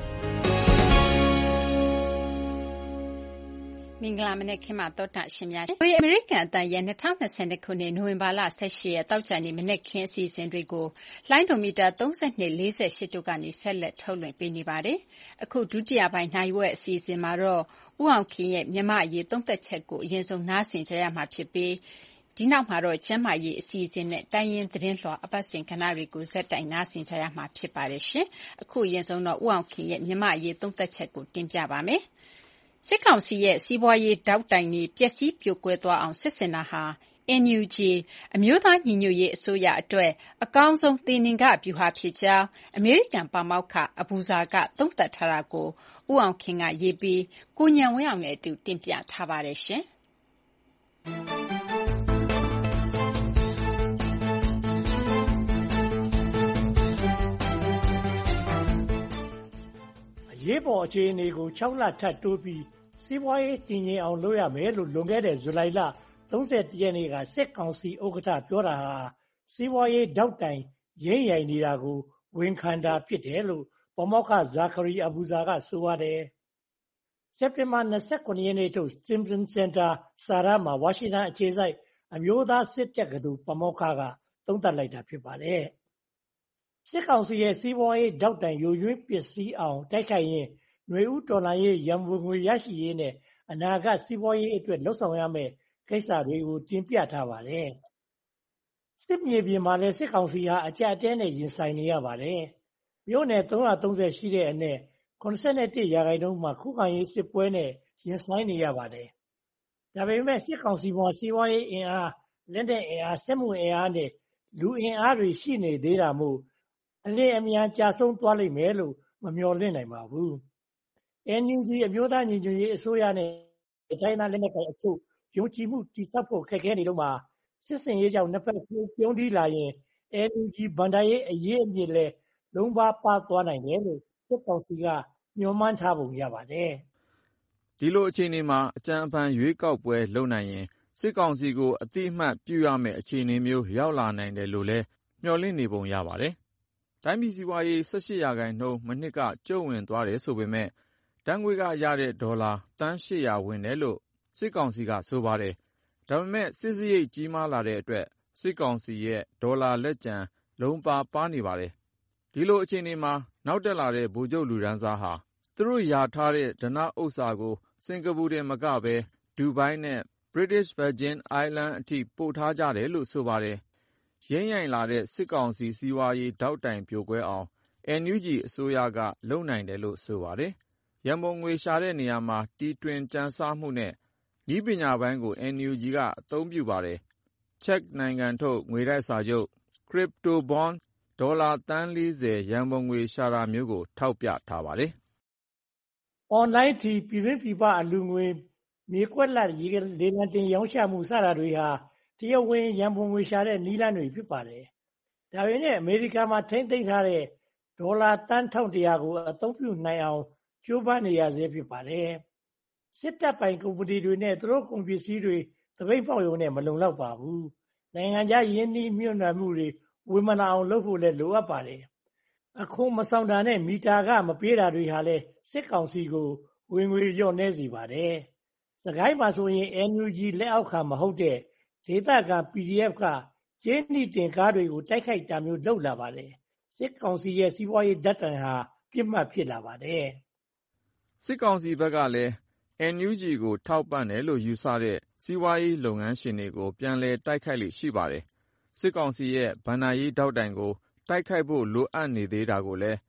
မင်္ဂလာမနေ့ခင်မှာတောတာရှင်များရှင်အမေရိကန်အတန်ရဲ့twenty twentyခုနှစ်နိုဝင်ဘာလeighteenရက်တောက်ကြနေ့မနေ့ခင်းအစီအစဉ်တွေကိုလိုင်းဒိုမီတာthirty-two forty-eightတို့ကနေဆက်လက်ထုတ်လွှင့်ပေးနေပါတယ်။အခုဒုတိယပိုင်းနိုင်ဝက်အစီအစဉ်မှာတော့ဦးအောင်ခင်ရဲ့မြမအရေးသုံးသက်ချက်ကိုအရင်ဆုံးနားဆင်ကြရမှာဖြစ်ပြီးဒီနောက်မှာတော့ကျမ်းမာရေးအစီအစဉ်နဲ့တိုင်းရင်းသတင်းလွှာအပတ်စဉ်ကဏ္ဍတွေကိုဇက်တိုင်နားဆင်ကြရမှာဖြစ်ပါတယ်ရှင်။အခုအရင်ဆုံးတော့ဦးအောင်ခင်ရဲ့မြမအရေးသုံးသက်ချက်ကိုတင်ပြပါမယ်။စစ်ကောင်စီရဲ့စီးပွားရေးတောက်တိုင်တွေပျက်စီးပြိုကွဲသွားအောင်စစ်စင်တာဟာ အန် ယူ ဂျီ အမျိုးသားညီညွတ်ရေးအစိုးရအတွက်အကောင်းဆုံးသေနင်္ဂဗျူဟာဖြစ်ကြောင်းအမေရိကန်ပါမောက္ခအဘူဇာကသုံးသပ်ထားတာကိုဦးအောင်ခင်ကရေးပြီးကိုဉာဏ်ဝင်းအောင်နဲ့အတူတင်ပြထားပါတယ်ရှင်ရေးပေါ်အခြေအနေကို၆လထပ်တိုးပြီးစီးပွားရေးတည်ငြိမ်အောင်လုပ်ရမယ်လို့လွန်ခဲ့တဲ့ဇူလိုင်လthirty-oneရက်နေ့ကစစ်ကောင်စီဥက္ကဋ္ဌပြောတာဟာစီးပွားရေးတောက်တိုင်ရင်းရိုင်နေတာကိုဝန်ခံတာဖြစ်တယ်လို့ပါမောက္ခဇာခရီအဘူဇာကဆိုပါတယ်။စက်တင်ဘာtwenty-sevenရက်နေ့ထုတ် Stimson Center စာရမှာဝါရှင်တန်အခြေစိုက်အမျိုးသားစစ်တက္ကသိုလ်ပါမောက္ခကသုံးသပ်လိုက်တာဖြစ်ပါတယ်။စစ်ကောင်စီရဲ့စီးပွားရေးတောက်တိုင်ယိုယွင်းပစ္စည်းအောင်တိုက်ခိုက်ရင်ຫນွေဦးတော်လှန်ရေးရန်ပုံငွေရရှိရေးနဲ့အနာဂတ်စီးပွားရေးအတွက်လှုပ်ဆောင်ရမယ့်ကိစ္စတွေကိုတင်ပြထားပါတယ်။စစ်မြေပြင်မှာလည်းစစ်ကောင်စီဟာအကြက်အတဲနဲ့ရင်ဆိုင်နေရပါတယ်။မြို့နယ်three thirtyရှိတဲ့အနက်seventy-oneရာခိုင်နှုန်းမှာခုခံရေးစစ်ပွဲနဲ့ရင်ဆိုင်နေရပါတယ်။ဒါပေမဲ့စစ်ကောင်စီမှာစီးပွားရေးအင်အားလက်နက်အင်အားစစ်မှုအင်အားနဲ့လူအင်အားတွေရှိနေသေးတာမို့အလင်းအမြန်ကြာဆုံးသွားလိမ့်မယ်လို့မမျှော်လင့်နိုင်ပါဘူး။ အန် ယူ ဂျီ အမျိုးသားညီညွတ်ရေးအစိုးရနဲ့တိုင်းသားလက်နက်ကိုင်အချို့ယုံကြည်မှုတည်ဆောက်ဖို့ခက်ခဲနေတော့မှစစ်စင်ရေးကြောင့်နှစ်ဖက်ပြုံးတီးလာရင် အန် ယူ ဂျီ ဘဏ္ဍာရေးအရေးအမြစ်လည်းလုံးပါပါသွားနိုင်တယ်လို့စစ်ကောင်စီကညွှန်မှန်းထားပုံရပါတယ်။ဒီလိုအခြေအနေမှာအကြံအဖန်ရွေးကောက်ပွဲလုပ်နိုင်ရင်စစ်ကောင်စီကိုအတိအမှတ်ပြုရမယ့်အခြေအနေမျိုးရောက်လာနိုင်တယ်လို့လည်းမျှော်လင့်နေပုံရပါတယ်။တိုင်းပြည်စီးပွားရေးeighteenရာခိုင်နှုန်းမနှစ်ကကျုံ့ဝင်သွားတယ်ဆိုပေမဲ့ဓာတ်ငွေ့ကရတဲ့ဒေါ်လာသန်းeight hundredဝင်တယ်လို့စစ်ကောင်စီကဆိုပါတယ်။ဒါပေမဲ့စစ်စရိတ်ကြီးမားလာတဲ့အတွက်စစ်ကောင်စီရဲ့ဒေါ်လာလက်ကျန်လုံးပါပါနေပါတယ်။ဒီလိုအခြေအနေမှာနောက်တက်လာတဲ့ဗိုလ်ချုပ်လူတန်းစားဟာသူတို့ရထားတဲ့ဓနဥစ္စာကိုစင်ကာပူတင်မကပဲဒူဘိုင်းနဲ့ British Virgin Islands အထိပို့ထားကြတယ်လို့ဆိုပါတယ်။ရင်းရိုင်လာတဲ့စစ်ကောင်စီစီးပွားရေးတောက်တိုင်ပြိုကွဲအောင် အန် ယူ ဂျီ အစိုးရကလုပ်နိုင်တယ်လို့ဆိုပါတယ်။ရန်ပုံငွေရှာတဲ့နေရာမှာတီထွင်ကြံစမှုနဲ့နည်းပညာပိုင်းကို အန် ယူ ဂျီ ကအသုံးပြုပါတယ်။ ချက်နိုင်ငံထုတ်ငွေတိုက်စာချုပ် Crypto Bond ဒေါ်လာသန်းfortyရန်ပုံငွေရှာတာမျိုးကိုထောက်ပြထားပါတယ်။ အွန်လိုင်းထီပြည်တွင်းပြည်ပအလူငွေမြေကွက်လတ်လေလံတင်ရောင်းချမှုစတာတွေဟာတရားဝင်ရန်ပုံငွေရှာတဲ့နည်းလမ်းတွေဖြစ်ပါတယ်။ဒါပေမဲ့အမေရိကန်မှာထိမ့်သိမ်းထားတဲ့ဒေါ်လာသန်းone thousand one hundredကိုအသုံးပြုနိုင်အောင်ကြိုးပမ်းနေရဆဲဖြစ်ပါတယ်။စစ်တပ်ပိုင်ကုမ္ပဏီတွေနဲ့သူတို့ကုန်ပစ္စည်းတွေသပိတ်ပေါက်ရုံနဲ့မလုံလောက်ပါဘူး။နိုင်ငံခြားယင်းနှီးမြှုပ်နှံမှုတွေဝေမနာအောင်လုပ်ဖို့လည်းလိုအပ်ပါတယ်။အခွန်မဆောင်တာနဲ့မီတာကမပေးတာတွေဟာလည်းစစ်ကောင်စီကိုဝင်ငွေလျော့နှဲစေပါတယ်။စကိုင်းမှာဆိုရင် အန် ယူ ဂျီ လက်အောက်ခံမဟုတ်တဲ့ဒေသခံ ပီ ဒီ အက်ဖ် ကကျေးနီတင်ကားတွေကိုတိုက်ခိုက်တာမျိုးလုပ်လာပါတယ်။စစ်ကောင်စီရဲ့စီးပွားရေးဓာတ်တိုင်ဟာပြစ်မှတ်ဖြစ်လာပါတယ်။စစ်ကောင်စီဘက်ကလည်း အန် ယူ ဂျီ ကိုထောက်ပံ့တယ်လို့ယူဆတဲ့စီးပွားရေးလုပ်ငန်းရှင်တွေကိုပြန်လည်တိုက်ခိုက်လေ့ရှိပါတယ်။စစ်ကောင်စီရဲ့ဘဏ္ဍာရေးထောက်တိုင်ကိုတိုက်ခိုက်ဖို့လိုအပ်နေသေးတာကိုလည်း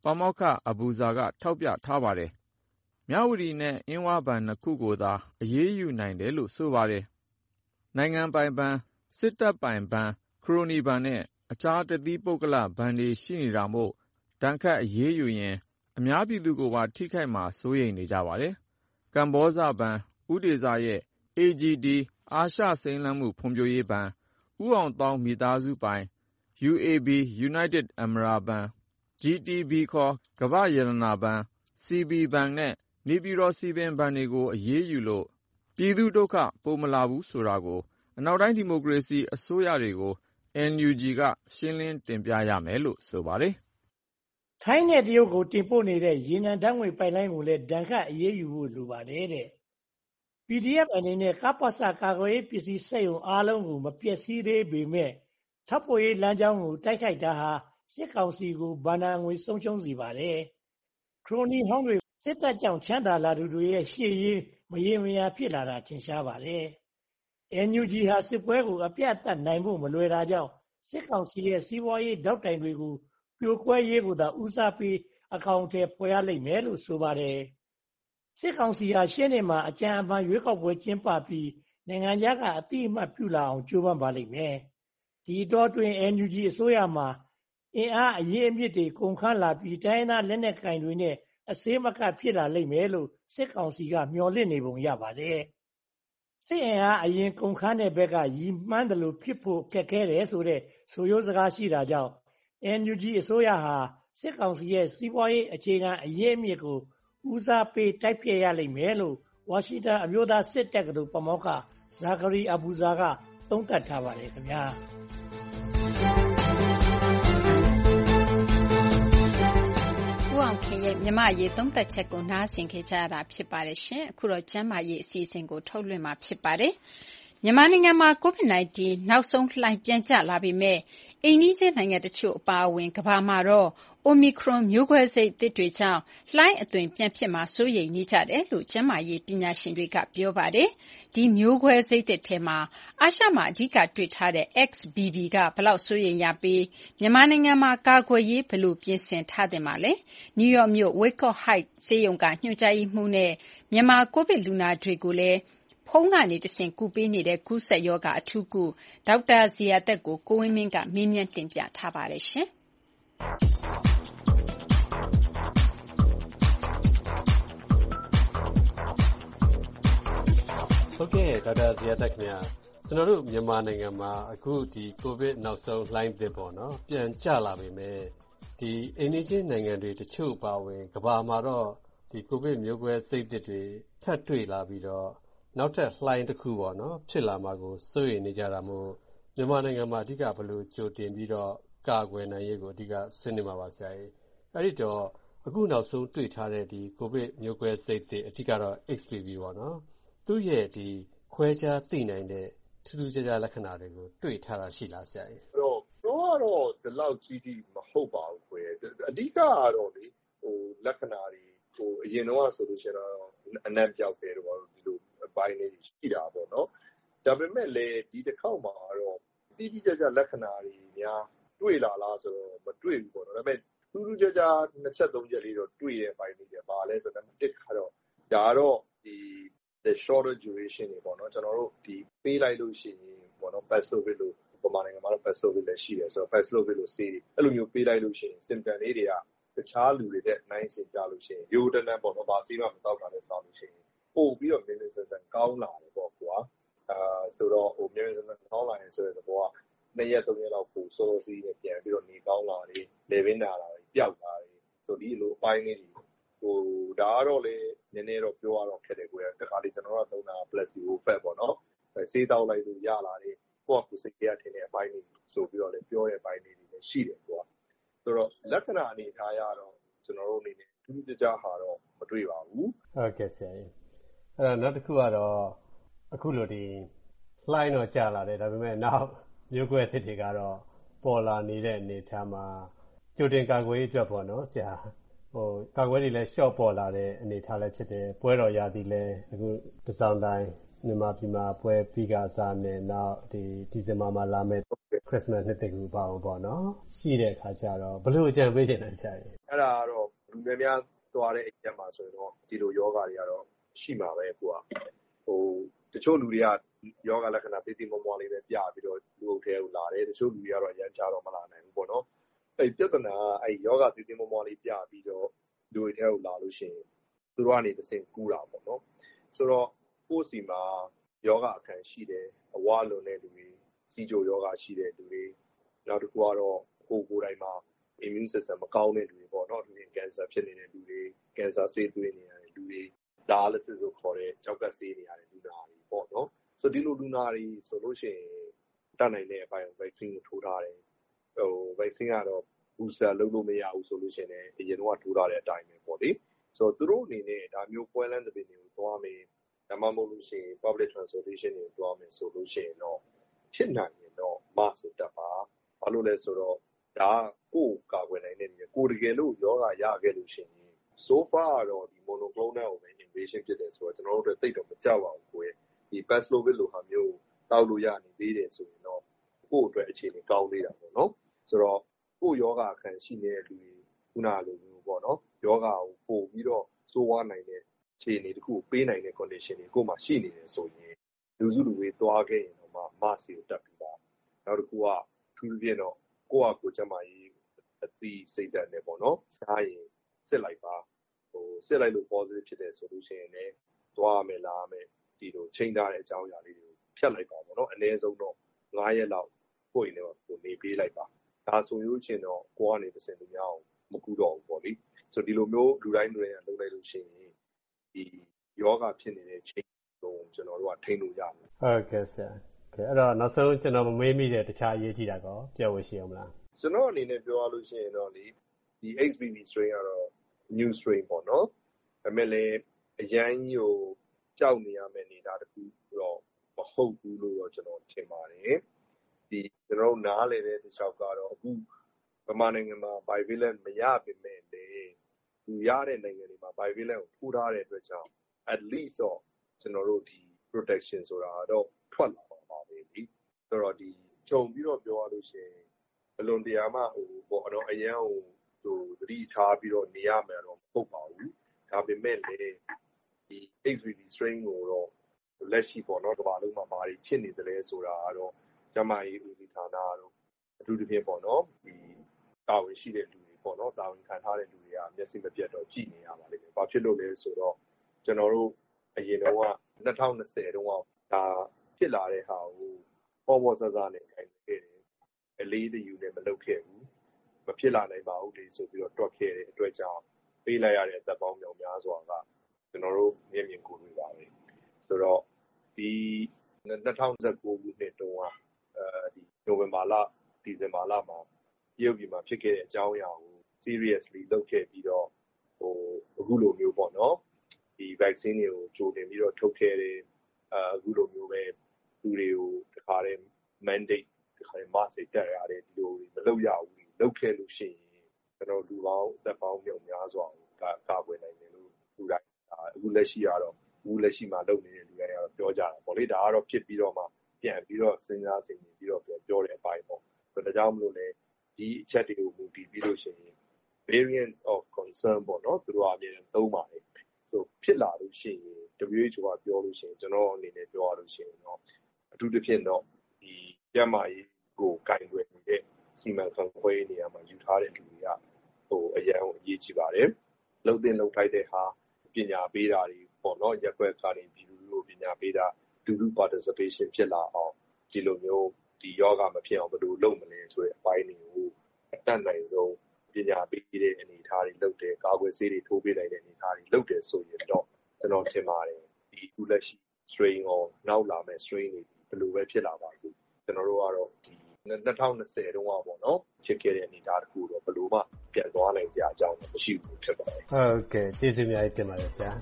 ပါမောက္ခအဘူဇာကထောက်ပြထားပါတယ်။မြဝတီနဲ့အင်းဝဘဏ်နှစ်ခုကိုသာအရေးယူနိုင်တယ်လို့ဆိုပါတယ်။နိုင်ငံပိုင်ဘဏ်၊စစ်တပ်ပိုင်ဘဏ်၊ခရိုနီဘဏ်နဲ့အခြားတသီးပုဂ္ဂလဘဏ်တွေရှိနေတာမို့ဒဏ်ခတ်အရေးယူရင်အများပြည်သူကိုပါထိခိုက်မှာစိုးရိမ်နေကြပါတယ်။ကမ္ဘောဇဘဏ်၊ဦးတေဇရဲ့ အေဂျီဒီ အာရှစိမ်းလန်းမှုဖွံ့ဖြိုးရေးဘဏ်၊ဦးအောင်သောင်းမိသားစုပိုင် ယူအေဘီ United Emira ဘဏ်၊ ဂျီတီဘီ ခေါ်ကမ္ဘာ့ရတနာဘဏ်၊ စီဘီဘဏ်နဲ့နေပြည်တော်စည်ပင်ဘဏ်တွေကိုအရေးယူလို့ပြည်သူ့ဒုက္ခပိုမလာဘူးဆိုတာကိုအနောက်တိုင်းဒီမိုကရေစီအစိုးရတွေကို အန်ယူဂျီ ကရှင်းလင်းတင်ပြရမယ်လို့ဆိုပါတယ်။ထိုင်းနဲ့တရုတ်ကိုတင်ပို့နေတဲ့ရေနံဓာတ်ငွေ့ပိုက်လိုင်းကိုလည်းဒဏ်ခတ်အရေးယူဖို့လိုပါတယ်တဲ့။ ပီဒီအက်ဖ် အနေနဲ့ကပစကာကွယ်ရေးပစ္စည်းစက်ရုံအားလုံးကိုမပျက်စီးသေးပေမဲ့ထောက်ပို့ရေးလမ်းကြောင်းကိုတိုက်ခိုက်တာဟာစစ်ကောင်စီကိုဘဏ္ဍာငွေဆုံးရှုံးစေပါတယ်။ခရိုနီဟောင်းတွေစစ်တပ်ကြောင့်ချမ်းသာလာသူတွေရဲ့ရှေ့ရေးမရေမရာဖြစ်လာတာထင်ရှားပါတယ်။ အန်ယူဂျီ ဟာစစ်ပွဲကိုအပြတ်အသတ်နိုင်ဖို့မလွယ်တာကြောင့်စစ်ကောင်စီရဲ့စီးပွားရေးဒေါက်တိုင်တွေကိုပြိုကွဲရေးကိုသာဦးစားပေးအကောင်အထည်ဖော်ရလိမ့်မယ်လို့ဆိုပါတယ်။စစ်ကောင်စီဟာရှေ့နှစ်မှာအကြံအမှန်ရွေးကောက်ပွဲကျင်းပပြီးနိုင်ငံခြားကအတိအမှတ်ပြုလာအောင်ကြိုးပမ်းပါလိမ့်မယ်။ဒီတော့တွင် အန်ယူဂျီ အစိုးရမှာအင်အားအရေးအမြစ်တွေကုန်ခန်းလာပြီးတိုင်းသားလက်နက်ကိုင်တွေနဲ့အစေးမကပ်ဖြစ်လာလိမ့်မယ်လို့စစ်ကောင်စီကမျှော်လင့်နေပုံရပါတယ်။စစ်အင်အားအရင်ကုန်ခန်းတဲ့ဘက်ကရည်မှန်းတယ်လို့ဖြစ်ဖို့ခက်ခဲတယ်ဆိုတဲ့ဆိုရိုးစကားရှိတာကြောင့် အန်ယူဂျီ အစိုးရဟာစစ်ကောင်စီရဲ့စီးပွားရေးအခြေခံအရေးအမြစ်ကိုဦးစားပေးတိုက်ဖျက်ရလိမ့်မယ်လို့ဝါရှင်တန်အမျိုးသားစစ်တက္ကသိုလ်ပါမောက္ခဇာခရီအဘူဇာကသုံးသပ်ထားပါတယ်ခင်ဗျာဦးအောင်ခင်ရဲ့မြမရေးသုံးသက်ချက်ကိုနားဆင်ခဲ့ကြရတာဖြစ်ပါတယ်ရှင်အခုတော့ကျမ်းမာရေးအစီအစဉ်ကိုထုတ်လွှင့်မှာဖြစ်ပါတယ်မြန်မာနိုင်ငံမှာ ကိုဗစ် -19 နောက်ဆုံးလှိုင်းပြန်ကျလာပေမဲ့အိမ်နီးချင်းနိုင်ငံတချို့အပါအဝင်ကမ္ဘာမှာတော့ Omicron မျိုးကွဲစိတ်သစ်တွေကြောင့်လှိုင်းအသွင်ပြန်ဖြစ်မှာစိုးရိမ်နေကြတယ်လို့ကျန်းမာရေးပညာရှင်တွေကပြောပါတယ်။ဒီမျိုးကွဲစိတ်သစ်ထဲမှာအာရှမှာအဓိကတွေ့ထားတဲ့ X B B ကဘယ်လောက်စိုးရိမ်ရပြီးမြန်မာနိုင်ငံမှာကာကွယ်ရေးဘယ်လိုပြင်ဆင်ထားသင့်ပါလဲ။ နယူးယောက်မြို့ Wyckoff Heights ဆေးရုံကညွှန်ကြားရေးမှူးနဲ့မြန်မာကိုဗစ်လူနာတွေကိုလည်းဖုန်းကနေတဆင့်ကူပေးနေတဲ့ကူးစက်ရောဂါအထူးကုဒေါက်တာဇေယျာသက်ကိုကိုဝင်းမင်းကမေးမြန်းတင်ပြထားပါတယ်ရှင်။ဟုတ်ကဲ့ဒေါက်တာဇေယျာသက်ခင်ဗျာကျွန်တော်တို့မြန်မာနိုင်ငံမှာအခုဒီကိုဗစ်နောက်ဆုံးလှိုင်းသစ်ပေါ့နော်ပြန်ကျလာပေမဲ့ဒီအိန္ဒိယနိုင်ငံတွေတချို့ပါဝင်ကမ္ဘာမှာတော့ဒီကိုဗစ်မျိုးကွဲစိတ်သစ်တွေထပ်တွေ့လာပြီးတော့နောက်ထပ်လှိုင်းတစ်ခုပေါ့နော်ဖြစ်လာမှာကိုစိုးရိမ်နေကြတာမို့မြန်မာနိုင်ငံမှာအဓိကဘယ်လိုကြိုတင်ပြီးတော့ကာကွယ်နိုင်ရေးကိုအဓိကဆွေးနွေးမှာပါဆရာကြီးအဲ့ဒီတော့အခုနောက်ဆုံးတွေ့ထားတဲ့ဒီကိုဗစ်မျိုးကွဲစိတ်သစ်အဓိကတော့ X B B ပေါ့နော်သူ့ရဲ့ဒီခွဲခြားသိနိုင်တဲ့ထူးထူးခြားခြားလက္ခဏာတွေကိုတွေ့ထားတာရှိလားဆရာကြီးတော့တော့တော့ဒီလောက်ကြီးကြီးမဟုတ်ပါဘူးခွဲအဓိကကတော့လေဟိုလက္ခဏာတွေဟိုအရင်တော့ဆိုလို့ရှိရင်တော့အနံ့ပြောက်တယ်တော့ဒီလိုအပိုင်းလေးရှိတာပေါ့နော်ဒါပေမဲ့လေဒီတစ်ခေါက်မှာတော့တိတိကျကျလက္ခဏာတွေများတွေ့လာလားဆိုတော့မတွေ့ဘူးပေါ့နော်ဒါပေမဲ့ထူးထူးခြားခြားနှစ်ချက်သုံးချက်လေးတော့တွေ့ရပိုင်းလေးတွေပါလဲဆိုတော့တစ်ခါတော့ဒါတော့ဒီ the shorter duration တွေပေါ့နော်ကျွန်တော်တို့ဒီပေးလိုက်လို့ရှိရင်ပေါ့နော် Paxlovid လို့ပမာနိုင်ငံမှာတော့ Paxlovid လည်းရှိတယ်ဆိုတော့ Paxlovid လို့ဆေးတွေအဲ့လိုမျိုးပေးလိုက်လို့ရှိရင် symptom လေးတွေကတခြားလူတွေတဲ့နိုင်စင်ကြလို့ရှိရင်ရိုးတန်းတန်းပေါ့နော်ဗာဆေးမှမတောက်တာလည်းစောင့်လို့ရှိရင်ပို့ပြီးတော့ minimum ဆန်ကောင်းလာတယ်ပေါ့ကွာအာဆိုတော့ဟို minimum ဆန်ကောင်းလာရင်ဆိုတဲ့ဘောကနှစ်ရက်သုံးရက်လောက်ပို့စောစီးနဲ့ပြန်ပြီးတော့နေကောင်းလာတယ်လေဘင်းနာလာတယ်ပျောက်လာတယ်ဆိုဒီလိုအပိုင်းလေးတွေဟိုဒါကတော့လေနည်းနည်းတော့ပြောရတော့ခက်တယ်ကွယ်တခါလေကျွန်တော်တို့သုံးတာ placebo effect ပေါ့နော်ဆေးတောက်လိုက်လို့ရလာတယ်ကိုယ့်ကိုယ်စိတ်ရထင်တဲ့အပိုင်းလေးဆိုပြီးတော့လေပြောတဲ့အပိုင်းလေးတွေလည်းရှိတယ်ကွာဆိုတော့လက္ခဏာအနေထားရတော့ကျွန်တော်တို့အနေနဲ့ထူးထူးခြားခြားဟာတော့မတွေ့ပါဘူးဟုတ်ကဲ့ဆရာကြီးအဲ့တော့နောက်တစ်ခုကတော့အခုလိုဒီလှိုင်းတော့ကြာလာတယ်ဒါပေမဲ့နောက်မျိုးကွဲသစ်တွေကတော့ပေါ်လာနေတဲ့အနေထားမှာကြိုတင်ကာကွယ်ရေးအတွက်ပေါ့နော်ဆရာဟိုကာကွယ်ရေးလည်း short ပေါ်လာတဲ့အနေထားလည်းဖြစ်တယ်ပွဲတော်ရာသီလည်းအခုပစောင်းတိုင်းမြန်မာပြည်မှာပွဲပြီးကစားနေနောက်ဒီဒီဇင်ဘာမှာလာမယ့် Christmas နှစ်တကူပါအောင်ပေါ့နော်ရှိတဲ့အခါကျတော့ဘယ်လိုအကြံပေးချင်လဲဆရာကြီးအဲ့ဒါကတော့လူများများသွားတဲ့အရက်မှာဆိုရင်တော့ဒီလိုယောဂတွေကတော့ရှိမှာပဲကိုကဟိုတချို့လူတွေကယောဂလက္ခဏာသိသိမွားမွားလေးပဲပြပြီးတော့လူအုပ်ထဲကိုလာတယ်တချို့လူတွေကတော့အရန်ချတော့မလာနိုင်ဘူးပေါ့နော်အဲ့ပြဿနာအဲ့ယောဂသိသိမွားမွားလေးပြပြီးတော့လူတွေထဲကိုလာလို့ရှိရင်သူတို့ကနေတစ်ဆင့်ကူးတာပေါ့နော်ဆိုတော့ကိုယ်စီမှာယောဂအခန်းရှိတယ်အဝါလုံးတဲ့လူတွေစီကြိုယောဂရှိတဲ့လူတွေနောက်တစ်ခုကတော့ကိုယ်ကိုယ်တိုင်မှာ immune system မကောင်းတဲ့လူတွေပေါ့နော်သူက cancer ဖြစ်နေတဲ့လူတွေ cancer ဆေးသွင်းနေရတဲ့လူတွေ dialysis ကိုခေါ်တဲ့ကြောက်ကဆေးနေရတဲ့လူနာတွေပေါ့နော်ဆိုဒီလိုလူနာတွေဆိုလို့ရှိရင်တတ်နိုင်တဲ့အပိုင်း vaccine ကိုထိုးထားတယ်ဟို vaccine ကတော့ booster လုပ်လို့မရဘူးဆိုလို့ရှိရင်အရင်တော့ထိုးထားတဲ့အတိုင်းပဲပေါ့လေဆိုတော့သူတို့အနေနဲ့ဒါမျိုးပွဲလန်းသဘင်တွေကိုသွားမယ်ဒါမှမဟုတ်လို့ရှိရင် public transportation တွေကိုသွားမယ်ဆိုလို့ရှိရင်တော့ဖြစ်နိုင်ရင်တော့ mask တပ်ပါဘာလို့လဲဆိုတော့ဒါကိုကာကွယ်နိုင်တဲ့နေကိုတကယ်လို့ယောဂရခဲ့လို့ရှိရင် so far တော့ဒီ monoclonal ကို invasion ဖြစ်တယ်ဆိုတော့ကျွန်တော်တို့သိတော့မကြောက်ပါဘူးကိုယ်ဒီ Paxlovid လိုဟာမျိုးတောက်လို့ရနေသေးတယ်ဆိုရင်တော့ကိုယ့်အတွက်အခြေအနေကောင်းသေးတာပေါ့နော်ဆိုတော့ကိုယ့်ယောဂအခန်းရှိနေတဲ့လူတွေခုနလိုမျိုးပေါ့နော်ယောဂကိုပို့ပြီးတော့စိုးဝါးနိုင်တဲ့အခြေအနေတစ်ခုပေးနိုင်တဲ့ condition တွေကိုမှရှိနေတယ်ဆိုရင်လူစုလူဝေးသွားခဲ့ရင်တော့မှ mask ကိုတက်ပြီးပါနောက်တစ်ခုကထူးပြည့်တော့ကိုယ့်အကိုကျမကြီးအသီးစိတ်ဓာတ်နဲ့ပေါ့နော်စားရင်စစ်လိုက်ပါဟိုစစ်လိုက်လို့ positive ဖြစ်တယ်ဆိုလို့ရှိရင်လည်းသွားရမယ်လာရမယ်ဒီလိုချိန်ထားတဲ့အကြောင်းအရာလေးတွေကိုဖြတ်လိုက်ပါပေါ့နော်အနည်းဆုံးတော့၅ရက်လောက်ကိုယ့်ရင်တော့ကိုနေပေးလိုက်ပါဒါဆိုလို့ချင်းတော့ကိုကနေတစ်စင်တများအောင်မကူတော့ဘူးပေါ့လေဆိုဒီလိုမျိုးလူတိုင်းလူတိုင်းကလုပ်လိုက်လို့ရှိရင်ဒီယောဂဖြစ်နေတဲ့ချိန်ကိုကျွန်တော်တို့ကထိန်းလို့ရတယ်ဟုတ်ကဲ့ဆရာကဲအဲ့တော့နောက်ဆုံးကျွန်တော်မမေးမိတဲ့တခြားအရေးကြီးတာကောပြောလို့ရှိအောင်မလားကျွန်တော်အနေနဲ့ပြောရလို့ရှိရင်တော့ဒီဒီ H B V strain ကတော့ new strain ပေါ့နော်ဒါပေမဲ့လည်းအရင်ကြီးကိုကြောက်နေရမယ့်နေတာတခုတော့မဟုတ်ဘူးလို့တော့ကျွန်တော်ထင်ပါတယ်ဒီကျွန်တော်နားလည်တဲ့တခြားကတော့အခုဗမာနိုင်ငံမှာ bivalent မရပေမဲ့လည်းသူရတဲ့နိုင်ငံတွေမှာ bivalent ကိုထိုးထားတဲ့အတွက်ကြောင့် at least တော့ကျွန်တော်တို့ဒီ protection ဆိုတာတော့ထွက်လာပါပဲဒီဆိုတော့ဒီခြုံပြီးတော့ပြောရလို့ရှိရင်အလွန်တရာမှဟိုပေါ့တော့အရန်ဟိုဟိုသတိထားပြီးတော့နေရမယ်တော့မဟုတ်ပါဘူးဒါပေမဲ့လည်းဒီ H B V strain ကိုတော့လက်ရှိပေါ့နော်တပါလုံးမှာဘာတွေဖြစ်နေသလဲဆိုတာကတော့ကျမကြီးဦးစီးဌာနကတော့အထူးသဖြင့်ပေါ့နော်ဒီတာဝန်ရှိတဲ့လူတွေပေါ့နော်တာဝန်ခံထားတဲ့လူတွေကမျက်စိမပြတ်တော့ကြည့်နေရပါလိမ့်မယ်။ဘာဖြစ်လို့လဲဆိုတော့ကျွန်တော်တို့အရင်တော့က၂၀၂၀တုန်းကဒါဖြစ်လာတဲ့ဟာကိုပေါ်ပေါ်ဆဆနဲ့ခိုင်းခဲ့တယ်။အလေးတယူနဲ့မလုပ်ခဲ့ဘူး။မဖြစ်လာနိုင်ပါဘူးလေဆိုပြီးတော့တွက်ခဲ့တဲ့အတွက်ကြောင့်ပေးလိုက်ရတဲ့အသက်ပေါင်းမြောင်များစွာကကျွန်တော်တို့မျက်မြင်ကိုယ်တွေ့ပါပဲ။ဆိုတော့ဒီ၂၀၁၉ခုနှစ်တုန်းကအဲဒီနိုဝင်ဘာလဒီဇင်ဘာလမှာတရုတ်ပြည်မှာဖြစ်ခဲ့တဲ့အကြောင်းအရာကို seriously လုပ်ခဲ့ပြီးတော့ဟိုအခုလိုမျိုးပေါ့နော်ဒီ vaccine တွေကိုကြိုတင်ပြီးတော့ထုတ်ခဲ့တဲ့အခုလိုမျိုးပဲလူတွေကိုတခါတည်း mandate တခါတည်း mask တက်ရတယ်ဒီလိုမလုပ်ရဘူးလုပ်ခဲ့လို့ရှိရင်ကျွန်တော်လူပေါင်းသက်ပေါင်းမြောက်များစွာကိုကာကွယ်နိုင်တယ်လို့လူတိုင်းအခုလက်ရှိကတော့အခုလက်ရှိမှာလုပ်နေတဲ့လူတိုင်းကတော့ပြောကြတာပေါ့လေဒါကတော့ဖြစ်ပြီးတော့မှပြန်ပြီးတော့စဉ်းစားဆင်ခြင်ပြီးတော့ပြောတဲ့အပိုင်းပေါ့ဒါကြောင့်မလို့လေဒီအချက်တွေကိုမူတည်ပြီးလို့ရှိရင် variant of concern ပေါ့နော်သူတို့အမြဲသုံးပါတယ်ဆိုဖြစ်လာလို့ရှိရင် W H O ကပြောလို့ရှိရင်ကျွန်တော်အနေနဲ့ပြောရလို့ရှိရင်တော့အထူးသဖြင့်တော့ဒီကျန်းမာရေးကိုကင်တွယ်နေတဲ့စီမံခန့်ခွဲနေရာမှာယူထားတဲ့လူတွေကဟိုအရန်ကိုအရေးကြီးပါတယ်လုံတင်လုံထိုက်တဲ့ဟာပညာပေးတာတွေပေါ့နော်ရက်ွက်ကနေပြည်သူလူထုပညာပေးတာလူထု participation ဖြစ်လာအောင်ဒီလိုမျိုးဒီယောဂမဖြစ်အောင်ဘယ်လိုလုပ်မလဲဆိုတဲ့အပိုင်းတွေကိုအတတ်နိုင်ဆုံးပညာပေးတဲ့အနေအထားတွေလုပ်တယ်ကာကွယ်ဆေးတွေထိုးပေးနိုင်တဲ့အနေအထားတွေလုပ်တယ်ဆိုရင်တော့ကျွန်တော်ထင်ပါတယ်ဒီခုလက်ရှိ strain ကိုနောက်လာမဲ့ strain တွေဘယ်လိုပဲဖြစ်လာပါစေကျွန်တော်တို့ကတော့ဒီ၂၀၂၀တုန်းကပေါ့နော်ဖြစ်ခဲ့တဲ့အနေအထားတခုတော့ဘယ်လိုမှပြန်သွားနိုင်ကြအကြောင်းမရှိဘူးဖြစ်ပါတယ်ဟုတ်ကဲ့ကျေးဇူးများတင်ပါတယ်ဆရာ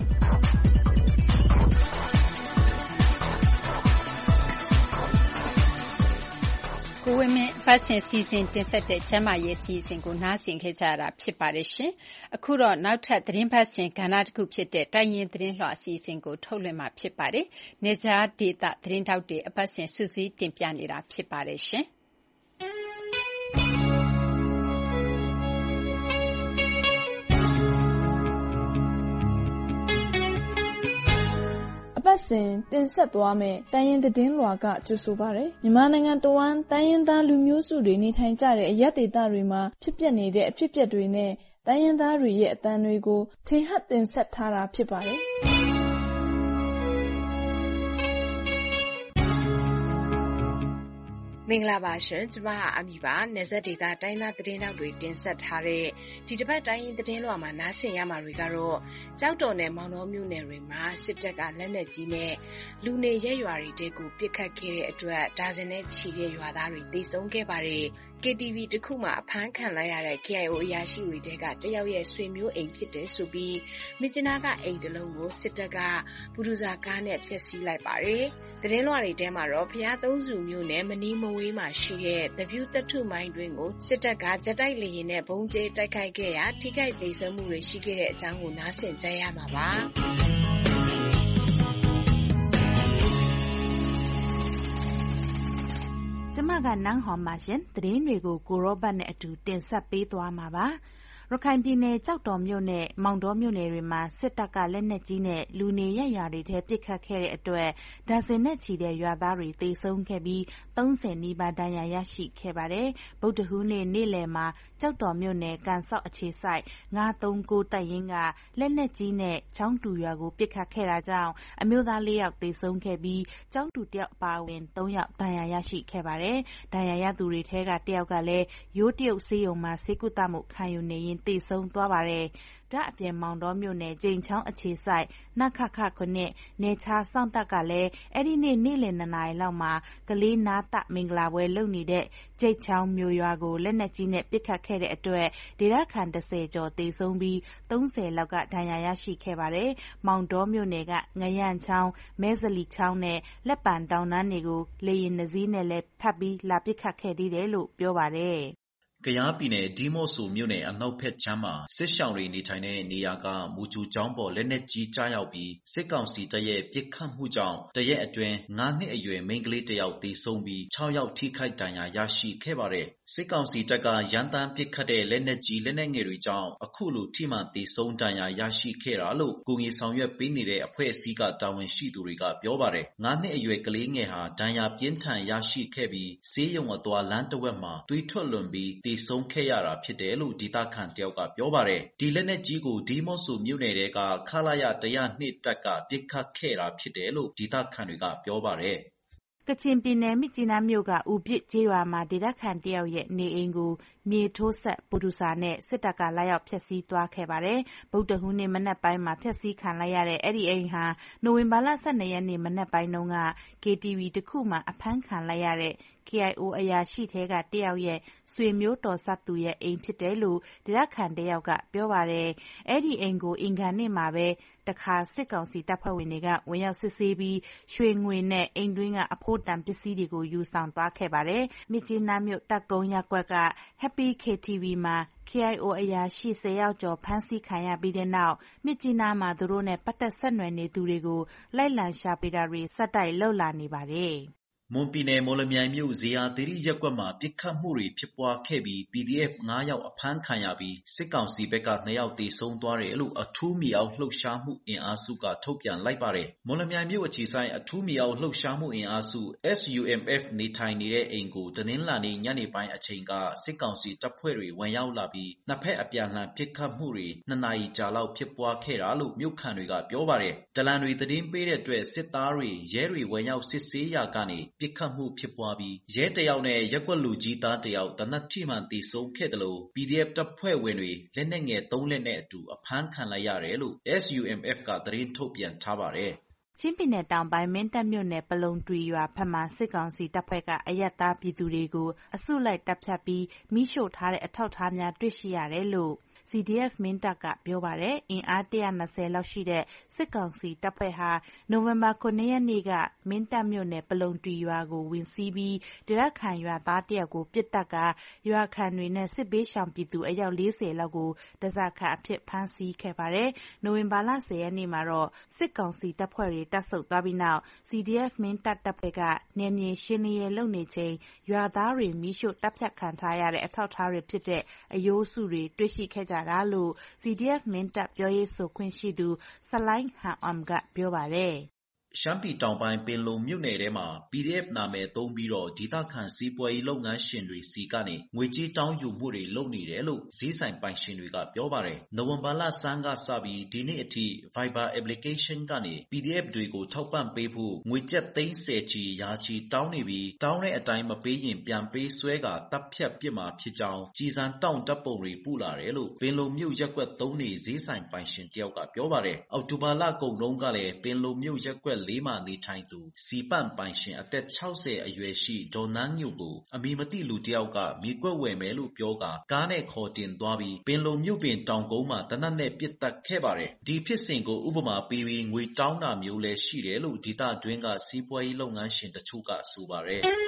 ကိုဝင်းမင်းပတ်စဉ်စီစဉ်တင်ဆက်တဲ့ကျမ်းမာရေးစီစဉ်ကိုနားဆင်ခဲ့ကြရတာဖြစ်ပါတယ်ရှင်။အခုတော့နောက်ထပ်သတင်းပတ်စဉ်ကဏ္ဍတစ်ခုဖြစ်တဲ့တိုင်းရင်းသတင်းလွှာအစီအစဉ်ကိုထုတ်လွှင့်မှာဖြစ်ပါတယ်။နေကြားဒေသသတင်းတောက်တွေအပတ်စဉ်စုစည်းတင်ပြနေတာဖြစ်ပါတယ်ရှင်။ပတ်စဉ်တင်ဆက်သွားမယ့်တိုင်းရင်းသတင်းလွှာကကြိုဆိုပါတယ်။မြန်မာနိုင်ငံတဝန်းတိုင်းရင်းသားလူမျိုးစုတွေနေထိုင်ကြတဲ့အရပ်ဒေသတွေမှာဖြစ်ပျက်နေတဲ့အဖြစ်အပျက်တွေနဲ့တိုင်းရင်းသားတွေရဲ့အသံတွေကိုထင်ဟပ်တင်ဆက်ထားတာဖြစ်ပါတယ်။မင်္ဂလာပါရှင်ကျမအမီပါနယ်စပ်ဒေသတိုင်းသားသတင်းတောက်တွေတင်ဆက်ထားတဲ့ဒီတစ်ပတ်တိုင်းရင်းသတင်းလွှာမှာနားဆင်ရမှာတွေကတော့ကြောက်တော်နယ်မောင်တော်မြို့နယ်တွေမှာစစ်တပ်ကလက်နက်ကြီးနဲ့လူနေရဲရွာတွေတဲကိုပစ်ခတ်ခဲ့တဲ့အတွက်ဒါဇင်နဲ့ချီတဲ့ရွာသားတွေသေဆုံးခဲ့ပါတယ်။ K T V တခုမှအဖမ်းခံလိုက်ရတဲ့ K I O အရာရှိတွေတဲကတယောက်ရဲ့ဆွေမျိုးအိမ်ဖြစ်တယ်ဆိုပြီးမြစ်ကျနာကအိမ်တလုံးကိုစစ်တပ်ကဘူဒူဇာကားနဲ့ဖျက်ဆီးလိုက်ပါတယ်။သတင်းလွှာတွေထဲမှာတော့ဖျားသုံးစုမျိုးနဲ့မနီးမဝေးမှာရှိတဲ့ The View တထုမိုင်းတွင်ကိုစစ်တပ်ကဂျက်တိုက်လေယာဉ်နဲ့ဘုံကျဲတိုက်ခိုက်ခဲ့ရာထိခိုက်ဒေဆုံးမှုတွေရှိခဲ့တဲ့အကြောင်းကိုနားဆင်ကြရမှာပါ။ကျမကနန်းဟော်မှာရှင်သတင်းတွေကိုကိုရောဘတ်နဲ့အတူတင်ဆက်ပေးသွားမှာပါ။ရခိုင်ပြည်နယ်ကြောက်တော်မြို့နဲ့မောင်တော်မြို့နယ်တွေမှာစစ်တပ်ကလက်နက်ကြီးနဲ့လူနေရရွာတွေထဲပစ်ခတ်ခဲ့တဲ့အတွက်ဒါဇင်နဲ့ချီတဲ့ရွာသားတွေသေဆုံးခဲ့ပြီးသုံးဆယ်နီးပါးဒဏ်ရာရရှိခဲ့ပါတယ်။ဗုဒ္ဓဟူးနေ့နေ့လယ်မှာကြောက်တော်မြို့နယ်ကန်ဆောက်အခြေစိုက်ငါးသုံးကိုတပ်ရင်းကလက်နက်ကြီးနဲ့ချောင်းတူရွာကိုပစ်ခတ်ခဲ့တာကြောင့်အမျိုးသားလေးယောက်သေဆုံးခဲ့ပြီးချောင်းတူတယောက်အပါအဝင်သုံးယောက်ဒဏ်ရာရရှိခဲ့ပါတယ်။ဒဏ်ရာရသူတွေထဲကတယောက်ကလည်းရိုးတရုတ်ဆေးရုံမှာဆေးကုသမှုခံယူနေရင်သေဆုံးသွားပါတယ်။ဒါအပြင်မောင်တော်မြို့နယ်ကျိန်ချောင်းအခြေစိုက်နခခခုနှစ်နေချာစောင့်တပ်ကလည်းအဲ့ဒီနေ့နေ့လယ်နှစ်နာရီလောက်မှာကလေးနာတမင်္ဂလာပွဲလုပ်နေတဲ့ကျိန်ချောင်းမြို့ရွာကိုလက်နက်ကြီးနဲ့ပစ်ခတ်ခဲ့တဲ့အတွက်ဒေသခံတစ်ဆယ်ကျော်သေဆုံးပြီးသုံးဆယ်လောက်ကဒဏ်ရာရရှိခဲ့ပါတယ်။မောင်တော်မြို့နယ်ကငရန့်ချောင်းမဲဇလီချောင်းနဲ့လက်ပံတောင်တန်းတွေကိုလေရင်နှစည်းနဲ့လည်းထပ်ပြီးလာပစ်ခတ်ခဲ့သေးတယ်လို့ပြောပါတယ်။ကယားပြည်နယ်ဒီးမော့ဆိုမြို့နယ်အနောက်ဘက်ခြမ်းမှာစစ်ရှောင်တွေနေထိုင်တဲ့နေရာကမူဂျူကျောင်းပေါ်လက်နက်ကြီးကြားရောက်ပြီးစစ်ကောင်စီတပ်ရဲ့ပစ်ခတ်မှုကြောင့်တရက်အတွင်းငါးနှစ်အရွယ်မိန်းကလေးတစ်ယောက်သေဆုံးပြီးခြောက်ယောက်ထိခိုက်ဒဏ်ရာရရှိခဲ့ပါတယ်။စစ်ကောင်စီတပ်ကရန်တမ်းပစ်ခတ်တဲ့လက်နက်ကြီးလက်နက်ငယ်တွေကြောင့်အခုလိုထိမှန်သေဆုံးဒဏ်ရာရရှိခဲ့တာလို့ကိုငီဆောင်ရွက်ပေးနေတဲ့အဖွဲ့အစည်းကတာဝန်ရှိသူတွေကပြောပါတယ်။ငါးနှစ်အရွယ်ကလေးငယ်ဟာဒဏ်ရာပြင်းထန်ရရှိခဲ့ပြီးဆေးရုံအသွားလမ်းတစ်ဝက်မှာသွေးထွက်လွန်ပြီးသေဆုံးခဲ့ရတာဖြစ်တယ်လို့ဒေသခံတယောက်ကပြောပါတယ်။ဒီလက်နက်ကြီးကိုဒီးမော့ဆိုမြို့နယ်ကခလာရတစ်ရာနှစ်တပ်ကပစ်ခတ်ခဲ့တာဖြစ်တယ်လို့ဒေသခံတွေကပြောပါတယ်။ကချင်ပြည်နယ်မြစ်ကြီးနားမြို့ကဦးပြစ်ကျေးရွာမှာဒေသခံတယောက်ရဲ့နေအိမ်ကိုမြေထိုးဆက်ဘူဒူစာနဲ့စစ်တပ်ကလာရောက်ဖျက်ဆီးသွားခဲ့ပါတယ်။ဗုဒ္ဓဟူးနေ့မနက်ပိုင်းမှာဖျက်ဆီးခံလိုက်ရတဲ့အဲ့ဒီအိမ်ဟာနိုဝင်ဘာလဆယ်နှစ်ရက်နေ့မနက်ပိုင်းတုန်းက K T V တခုမှအဖမ်းခံလိုက်ရတဲ့ K I O အရာရှိထဲကတယောက်ရဲ့ဆွေမျိုးတော်စပ်သူရဲ့အိမ်ဖြစ်တယ်လို့ဒေသခံတယောက်ကပြောပါတယ်။အဲ့ဒီအိမ်ကိုအင်္ဂါနေ့မှာပဲတခါစစ်ကောင်စီတပ်ဖွဲ့ဝင်တွေကဝင်ရောက်စစ်ဆေးပြီးရွှေငွေနဲ့အိမ်တွင်းကအဖို့တန်ပစ္စည်းတွေကိုယူဆောင်သွားခဲ့ပါတယ်။မြစ်ကြီးနားမြို့တပ်ကုန်းရပ်ကွက်က Happy K T V မှာ K I O အရာရှိဆယ်ယောက်ကျော်ဖမ်းဆီးခံရပြီးတဲ့နောက်မြစ်ကြီးနားမှာသူတို့နဲ့ပတ်သက်ဆက်နွယ်နေသူတွေကိုလိုက်လံရှာဖွေတာတွေဆက်တိုက်လှုပ်လာနေပါတယ်။မွန်ပြည်နယ်မော်လမြိုင်မြို့ဇေယျာသီရိရပ်ကွက်မှာပစ်ခတ်မှုတွေဖြစ်ပွားခဲ့ပြီး P D F ငါးယောက်အဖမ်းခံရပြီးစစ်ကောင်စီဘက်ကနှစ်ယောက်သေဆုံးသွားတယ်လို့အထူးမြေအောက်လှုပ်ရှားမှုအင်အားစုကထုတ်ပြန်လိုက်ပါတယ်။မော်လမြိုင်မြို့အခြေဆိုင်အထူးမြေအောက်လှုပ်ရှားမှုအင်အားစု S U M F နေထိုင်နေတဲ့အိမ်ကိုတနင်္လာနေ့ညနေပိုင်းအချိန်ကစစ်ကောင်စီတပ်ဖွဲ့တွေဝင်ရောက်လာပြီးနှစ်ဖက်အပြန်အလှန်ပစ်ခတ်မှုတွေနှစ်နာရီကြာလောက်ဖြစ်ပွားခဲ့တာလို့မြို့ခံတွေကပြောပါတယ်။ဒလန်တွေသတင်းပေးတဲ့အတွက်စစ်သားတွေရဲတွေဝင်ရောက်စစ်ဆေးရာကနေပစ်ခတ်မှုဖြစ်ပွားပြီးရဲတယောက်နဲ့ရက်ကွက်လူကြီးသားတယောက်တနက်ထိမှန်သေဆုံးခဲ့တယ်လို့ P D F တပ်ဖွဲ့ဝင်တွေလက်နက်ငယ်သုံးလက်နဲ့အတူအဖမ်းခံလိုက်ရတယ်လို့ S U M F ကသတင်းထုတ်ပြန်ထားပါတယ်။ချင်းပြည်နယ်တောင်ပိုင်းမင်းတပ်မြို့နယ်ပလုံတွီရွာဘက်မှာစစ်ကောင်စီတပ်ဖွဲ့ကအရပ်သားပြည်သူတွေကိုအစုလိုက်တပ်ဖြတ်ပြီးမိရှို့ထားတဲ့အထောက်အထားများတွေ့ရှိရတယ်လို့ C D F မင်းတပ်ကပြောပါတယ်။အင်အားတစ်ရာနှစ်ဆယ်လောက်ရှိတဲ့စစ်ကောင်စီတပ်ဖွဲ့ဟာနိုဝင်ဘာခုနှစ်ရက်နေ့ကမင်းတပ်မြို့နယ်ပလုံတွီရွာကိုဝင်စီးပြီးဒေသခံရွာသားတယောက်ကိုပစ်တက်ကာရွာခံတွေနဲ့စစ်ဘေးရှောင်ပြည်သူအယောက်လေးဆယ်လောက်ကိုတစခါအဖြစ်ဖမ်းဆီးခဲ့ပါတယ်။နိုဝင်ဘာလဆယ်ရက်နေ့မှာတော့စစ်ကောင်စီတပ်ဖွဲ့တွေတပ်ဆုတ်သွားပြီးနောက် C D F မင်းတပ်တပ်ဖွဲ့ကနယ်မြေရှင်းလင်းရေးလုပ်နေချိန်ရွာသားတွေမိရှို့တပ်ဖြတ်ခံထားရတဲ့အထောက်အထားတွေဖြစ်တဲ့အယိုးစုတွေတွေ့ရှိခဲ့ကြတာလို့ C D F မင်းတပ်ပြောရေးဆိုခွင့်ရှိသူဆလိုင်းဟန်အမ်ကပြောပါတယ်ရှမ်းပြည်တောင်ပိုင်းပင်လုံမြို့နယ်ထဲမှာ ပီဒီအက်ဖ် နာမည်သုံးပြီးတော့ဒေသခံစီးပွားရေးလုပ်ငန်းရှင်တွေစီကနေငွေကြေးတောင်းယူမှုတွေလုပ်နေတယ်လို့ဈေးဆိုင်ပိုင်ရှင်တွေကပြောပါတယ်။နိုဝင်ဘာလဆန်းကစပြီးဒီနေ့အထိ Viber application ကနေ ပီဒီအက်ဖ် တွေကိုထောက်ပံ့ပေးဖို့ငွေကျပ်သိန်းဆယ်ချီရာချီတောင်းနေပြီးတောင်းတဲ့အတိုင်းမပေးရင်ပြန်ပေးဆွဲကာတပ်ဖြတ်ပစ်မှာဖြစ်ကြောင်းကြည်စံတောင်းတပ်ပုံတွေပို့လာတယ်လို့ပင်လုံမြို့ရပ်ကွက်သုံးနေဈေးဆိုင်ပိုင်ရှင်တယောက်ကပြောပါတယ်။အောက်တိုဘာလကုန်တုန်းကလည်းပင်လုံမြို့ရပ်ကွက်လေးမှာနေထိုင်သူစီပန့်ပိုင်ရှင်အသက်၆၀အရွယ်ရှိဒေါ်နန်းညိုကိုအမည်မသိလူတယောက်ကမြေကွက်ဝယ်မယ်လို့ပြောကာကားနဲ့ခေါ်တင်သွားပြီးပင်လုံမြို့ပင်တောင်ကုန်းမှာတနတ်နဲ့ပစ်တက်ခဲ့ပါတယ်။ဒီဖြစ်စဉ်ကိုဥပမာပေးပြီးငွေတောင်းတာမျိုးလည်းရှိတယ်လို့ဒေသတွင်းကစီးပွားရေးလုပ်ငန်းရှင်တချို့ကဆိုပါတယ်။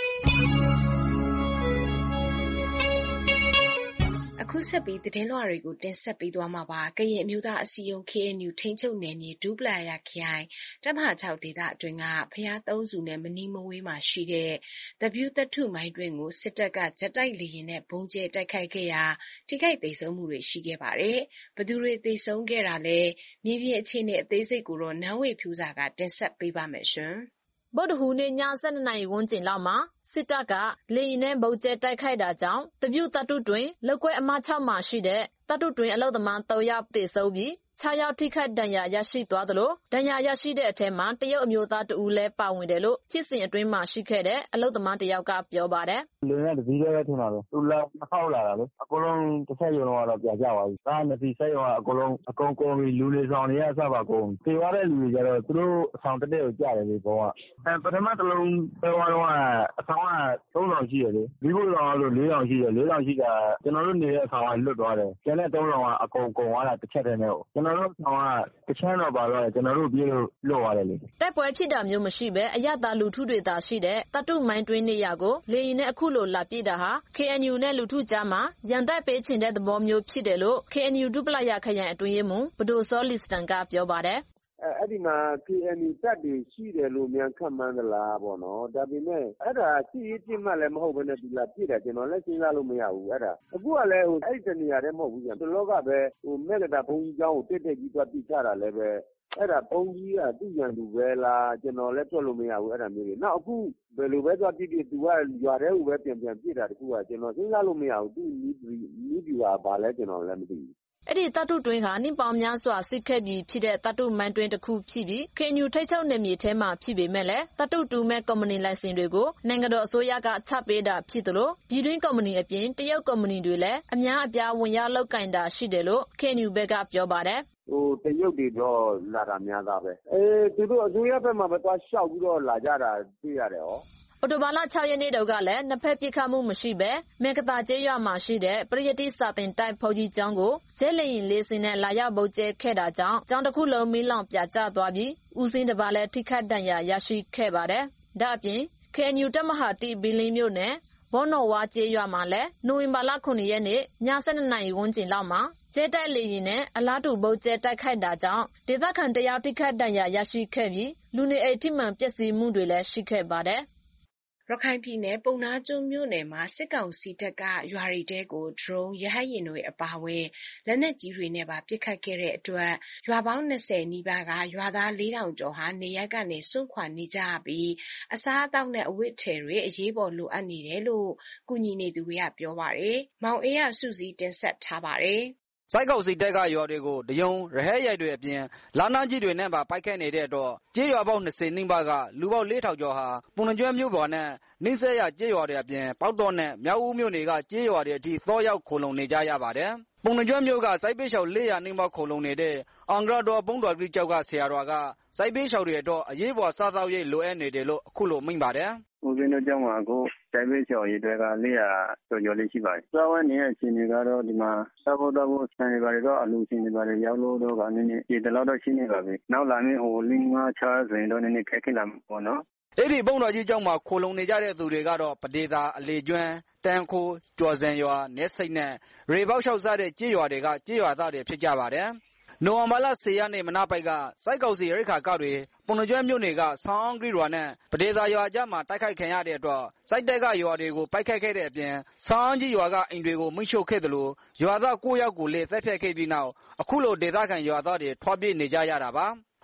အခုဆက်ပြီးသတင်းလွှာတွေကိုတင်ဆက်ပေးသွားမှာပါ။ကရင်အမျိုးသားအစည်းအရုံး K N U ထိန်းချုပ်နယ်မြေဒူးပလာယာခရိုင်တပ်မဟာ၆ဒေသအတွင်းကဘုရားသုံးဆူနဲ့မနီးမဝေးမှာရှိတဲ့သပြုသတ္ထုမိုင်းတွင်းကိုစစ်တပ်ကဂျက်တိုက်လေယာဉ်နဲ့ဘုံကျဲတိုက်ခိုက်ခဲ့ရာထိခိုက်သေဆုံးမှုတွေရှိခဲ့ပါတယ်။ဘယ်သူတွေသေဆုံးခဲ့တာလဲမြေပြင်အခြေအနေအသေးစိတ်ကိုတော့နန်းဝေဖြူစာကတင်ဆက်ပေးပါမယ်ရှင်။ဗုဒ္ဓဟူးနေ့ည၁၂နာရီဝန်းကျင်လောက်မှာစစ်တပ်ကလေယာဉ်နဲ့ဗုံးကျဲတိုက်ခိုက်တာကြောင့်သပြုသတ္တုတွင်လောက်ကွဲအမ၆မှာရှိတဲ့သတ္တုတွင်အလုပ်သမား၃ယောက်သေဆုံးပြီးခြားယောက်ထိခိုက်ဒဏ်ရာရရှိသွားသလိုဒဏ်ရာရရှိတဲ့အထက်မှာတရုတ်အမျိုးသားတဦးလည်းပါဝင်တယ်လို့ဖြစ်စဉ်အတွင်းမှာရှိခဲ့တဲ့အလုပ်သမားတယောက်ကပြောပါတယ်။လေယာဉ်ကတစည်းပဲထင်တာပဲ။သူလာနှစ်ခေါက်လာတာလေ။အကုန်လုံးတစ်ဆက်ရုံတော့ပြကြပါပြီ။ဒါနှစ်စီဆက်ရုံကအကုန်လုံးအကုန်ကုန်ပြီလူတွေဆောင်တွေကအစပါကုန်။သေသွားတဲ့လူတွေကြတော့သူတို့အဆောင်တက်တဲ့ကိုကြားတယ်လေဘောက။အဲပထမတစ်လုံးပြောသွားတော့အဆောင်ကသုံးဆောင်ရှိတယ်လေ။ဒီဘုဆောင်ကလို့၄ဆောင်ရှိတယ်။၄ဆောင်ရှိတာကျွန်တော်တို့နေတဲ့အဆောင်ကလွတ်သွားတယ်။ကျန်တဲ့သုံးဆောင်ကအကုန်ကုန်သွားတာတစ်ချက်တည်းနဲ့။ကျွန်တော်တို့ဆောင်ကတချမ်းတော့ပါတော့ကျွန်တော်တို့ပြေးလို့လွတ်သွားတယ်လေ။တိုက်ပွဲဖြစ်တာမျိုးမရှိဘဲအရသာလူထုတွေသာရှိတဲ့တတုမိုင်းတွင်းနေရကိုလေရင်နဲ့အခုလိုလာပြတာဟာ K N U နဲ့လူထုကြားမှာရန်တိုက်ပေးချင်တဲ့သဘောမျိုးဖြစ်တယ်လို့ K N U ဒုပလာရခရိုင်အတွင်းရေးမှူးဘဒိုစောလီစတန်ကပြောပါတယ်အဲအဲ့ဒီမှာ K N U တပ်တွေရှိတယ်လို့မြန်ခန့်မှန်းသလားပေါ့နော်ဒါပေမဲ့အဲ့ဒါစီရေးပြစ်မှတ်လည်းမဟုတ်ဘဲနဲ့ဒီလာပြစ်တယ်ကျွန်တော်လည်းစဉ်းစားလို့မရဘူးအဲ့ဒါအခုကလည်းဟိုအဲ့ဒီတနေရာတည်းမဟုတ်ဘူးကျွန်တော်ကပဲဟိုမဲ့ကတာဘုံကြီးကျောင်းကိုတက်တက်ကြီးသွားပြစ်ချတာလည်းပဲအဲ့ဒါပုံကြီးကသူ့ရန်သူပဲလားကျွန်တော်လည်းပြောလို့မရဘူးအဲ့ဒါမျိုးတွေနောက်အခုဘယ်လိုပဲသွားပြစ်ပြစ်သူကရွာထဲကိုပဲပြန်ပြန်ပြစ်တာတခုကကျွန်တော်စဉ်းစားလို့မရဘူးသူ့နီးနီးပြူကဘာလဲကျွန်တော်လည်းမသိဘူးအဲ့ဒီတတုတွင်းဟာနှင်းပေါင်းများစွာစစ်ခဲ့ပြီးဖြစ်တဲ့တတုမိုင်းတွင်းတစ်ခုဖြစ်ပြီး K N U ထိတ်ချုပ်နယ်မြေထဲမှာဖြစ်ပေမဲ့လည်းတတုတူမဲ့ကုမ္ပဏီလိုင်စင်တွေကိုနိုင်ငံတော်အစိုးရကချပေးတာဖြစ်သလိုပြည်တွင်းကုမ္ပဏီအပြင်တရုတ်ကုမ္ပဏီတွေလည်းအများအပြားဝင်ရောက်လုပ်ကင်တာရှိတယ်လို့ K N U ဘက်ကပြောပါတယ်ဟိုတရုတ်တွေတော့လာတာများတာပဲအေးသူတို့အစိုးရဘက်မှာပဲသွားရှောက်ပြီးတော့လာကြတာသိရတယ်ဟောအော်တိုဘာလ၆ရက်နေ့တုန်းကလည်းနှစ်ဖက်ပစ်ခတ်မှုမရှိဘဲမေကတာကျေးရွာမှာရှိတဲ့ပရိယတိစာတင်တိုက်ဖုန်ကြီးကျောင်းကိုဂျဲလရင်လေးစင်းနဲ့လာရောက်ဗုံးကျဲခဲ့တာကြောင့်ကျောင်းတစ်ခုလုံးမီးလောင်ပြကျသွားပြီးဦးစင်းတစ်ပါးလည်းထိခိုက်ဒဏ်ရာရရှိခဲ့ပါတယ်။ဒါအပြင် K N U တပ်မဟာတီဘီလင်းမြို့နယ်ဘောနော်ဝါကျေးရွာမှာလည်းနိုဝင်ဘာလခုနှစ်ရက်နေ့ည၁၂နာရီဝန်းကျင်လောက်မှာကျဲတိုက်လေရင်နဲ့အလားတူဗုံးကျဲတိုက်ခိုက်တာကြောင့်ဒေသခံတယောက်ထိခိုက်ဒဏ်ရာရရှိခဲ့ပြီးလူနေအိမ်ထိမှန်ပျက်စီးမှုတွေလည်းရှိခဲ့ပါတယ်။ရခိုင်ပြည်နယ်ပုံနာကျွန်းမြို့နယ်မှာစစ်ကောင်စီတပ်ကရွာရီတဲကိုဒရုန်းရဟတ်ယာဉ်တွေအပါအဝင်လက်နက်ကြီးတွေနဲ့ပါပစ်ခတ်ခဲ့တဲ့အတွက်ရွာပေါင်း၂၀နီးပါးကရွာသား၄ထောင်ကျော်ဟာနေရပ်ကနေစွန့်ခွာနေကြပြီးအစားအသောက်နဲ့အဝတ်အထည်တွေအရေးပေါ်လိုအပ်နေတယ်လို့ကူညီနေသူတွေကပြောပါတယ်။မောင်အေးရစုစည်းတင်ဆက်ထားပါတယ်။စိုက်ကောင်စီတပ်ကရွာတွေကိုတယုံရဟဲရိုက်တွေအပြင်လာနာကြီးတွေနဲ့ပါပိုက်ခဲ့နေတဲ့အတွက်ကျေးရွာပေါင်း၂၀နီးပါးကလူပေါင်း၄ထောင်ကျော်ဟာပုံနှကျွမ်းမြို့ပေါ်နဲ့နှင်းဆက်ရကျေးရွာတွေအပြင်ပေါက်တော်နဲ့မြောက်ဦးမြို့တွေကကျေးရွာတွေအထိသောရောက်ခိုလုံနေကြရပါတယ်။ပုံနှကျွမ်းမြို့ကစိုက်ပေးလျှောက်၄ရာနီးပါးခိုလုံနေတဲ့အောင်ဂရတော်ပုံတော်ကြီးကျောက်ကဆရာတော်ကစိုက်ပေးလျှောက်တွေအတွက်အရေးပေါ်စားသောက်ရေးလိုအပ်နေတယ်လို့အခုလိုမိန့်ပါတယ်။ဦးဇင်းတို့ကျောင်းမှာကိုစိုက်ပေးလျှောက်ရေးတွေက၄ရာကျော်ကျော်လေးရှိပါတယ်။စားဝတ်နေရဲ့အခြေအနေကတော့ဒီမှာစားဖို့တော့ဆန်တွေပါတယ်တော့အလူရှင်တွေပါတယ်ရောက်လို့တော့ကနည်းနည်းဒီတလောက်တော့ရှိနေပါပြီ။နောက်လာရင်ဟိုလင်းငါးချားဆိုရင်တော့နည်းနည်းခက်ခဲလာမှာပေါ့နော်။အဲ့ဒီပုံတော်ကြီးကျောင်းမှာခိုလုံနေကြတဲ့သူတွေကတော့ပဒေသာအလေကျွန်းတန်ခိုးကျော်စံရွာနက်စိတ်နဲ့ရေပေါက်လျှောက်စားတဲ့ကြေးရွာတွေကကြေးရွာသားတွေဖြစ်ကြပါတယ်။နိုဝင်ဘာလ၁၀ရက်နေ့မနက်ပိုင်းကစိုက်ကောက်စီရိခါကောက်တွေပုံနှကျွမ်းမြို့နယ်ကဆောင်းအောင်ဂရီရွာနဲ့ပဒေသာရွာကြားမှာတိုက်ခိုက်ခံရတဲ့အတွက်စိုက်တက်ကရွာတွေကိုပိုက်ခတ်ခဲ့တဲ့အပြင်ဆောင်းအောင်ကြီးရွာကအိမ်တွေကိုမိရှို့ခဲ့တယ်လို့ရွာသား၉ယောက်ကိုလည်းတပ်ဖြတ်ခဲ့ပြီးနောက်အခုလိုဒေသခံရွာသားတွေထွားပြေးနေကြရတာပါ။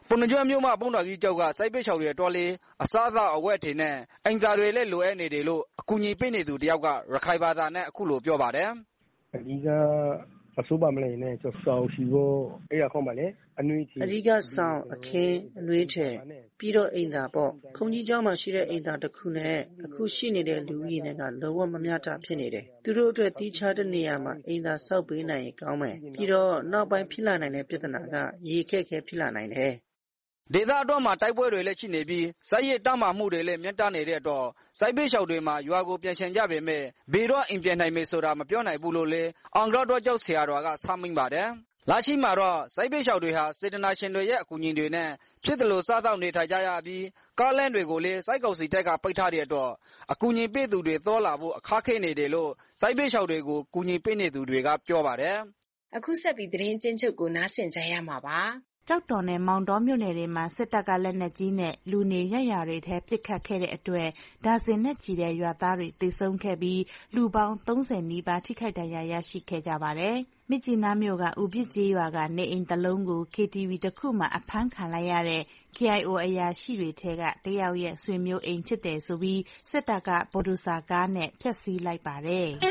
ပုဏ္ဏားကျွန်းမြို့မှာပုံတော်ကြီးကျောက်ကစိုက်ပျိုးရှောက်တွေတော်လေးအစားအသောက်အဝတ်တွေနဲ့အင်္ဂါတွေလည်းလိုအပ်နေတယ်လို့အကူအညီပေးနေသူတယောက်ကရခိုင်ဘာသာနဲ့အခုလိုပြောပါတယ်အဓိကအဆိုးပါမလဲနဲ့ကျော်စောက်ရှိဖို့အဲ့ရခေါင်းပါလေအနွေးချီအဓိကဆောင်အခင်းအနွေးထဲပြီးတော့အိမ်သာပေါ့ခုံကြီးကျောင်းမှာရှိတဲ့အိမ်သာတစ်ခုနဲ့အခုရှိနေတဲ့လူကြီးတွေကလုံးဝမမျှတဖြစ်နေတယ်သူတို့အတွက်တီးခြားတဲ့နေရာမှာအိမ်သာဆောက်ပေးနိုင်ရင်ကောင်းမယ်ပြီးတော့နောက်ပိုင်းဖြစ်လာနိုင်တဲ့ပြဿနာကရေခက်ခဲဖြစ်လာနိုင်တယ်ဒေသအတွင်းမှာတိုက်ပွဲတွေလည်းရှိနေပြီးစိုက်ရတမမှုတွေလည်းမြင့်တက်နေတဲ့အတွက်စိုက်ပျိုးရှောက်တွေမှာရွာကိုပြန်ရှင်ကြပေမဲ့ဘေတော့အိမ်ပြန်နိုင်မယ်ဆိုတာမပြောနိုင်ဘူးလို့လေအောင်တော့တော့ကြောက်ဆရာတော်ကဆမ်းမိန်ပါတယ်လာရှိမှာတော့စိုက်ပျိုးရှောက်တွေဟာစေတနာရှင်တွေရဲ့အကူအညီတွေနဲ့ဖြစ်တယ်လို့စားတော့နေထိုင်ကြရပြီးကားလမ်းတွေကိုလည်းစိုက်ကုတ်စီတက်ကပိတ်ထားတဲ့အတွက်အကူအညီပေးသူတွေတော်လာဖို့အခက်ခဲနေတယ်လို့စိုက်ပျိုးရှောက်တွေကိုကူညီပေးနေသူတွေကပြောပါတယ်အခုဆက်ပြီးသတင်းချင်းချုပ်ကိုနားဆင်ကြရမှာပါကြောက်တော်နဲ့မောင်တော်မြို့နယ်တွေမှာစစ်တပ်ကလက်နက်ကြီးနဲ့လူနေရရတွေထဲပစ်ခတ်ခဲ့တဲ့အတွက်ဒါဇင်နဲ့ချီတဲ့ရွာသားတွေသေဆုံးခဲ့ပြီးလူပေါင်းသုံးဆယ်နီးပါးထိခိုက်ဒဏ်ရာရရှိခဲ့ကြပါတယ်။မြစ်ကြီးနားမြို့ကဦးပြစ်ကြီးရွာကနေအိမ်တစ်လုံးကို K T V တစ်ခုမှအဖမ်းခံလိုက်ရတဲ့ K I O အရာရှိတွေထဲကတယောက်ရဲ့ဆွေမျိုးအိမ်ဖြစ်တယ်ဆိုပြီးစစ်တပ်ကဘော်ဒူစာကားနဲ့ဖျက်ဆီးလိုက်ပါတယ်။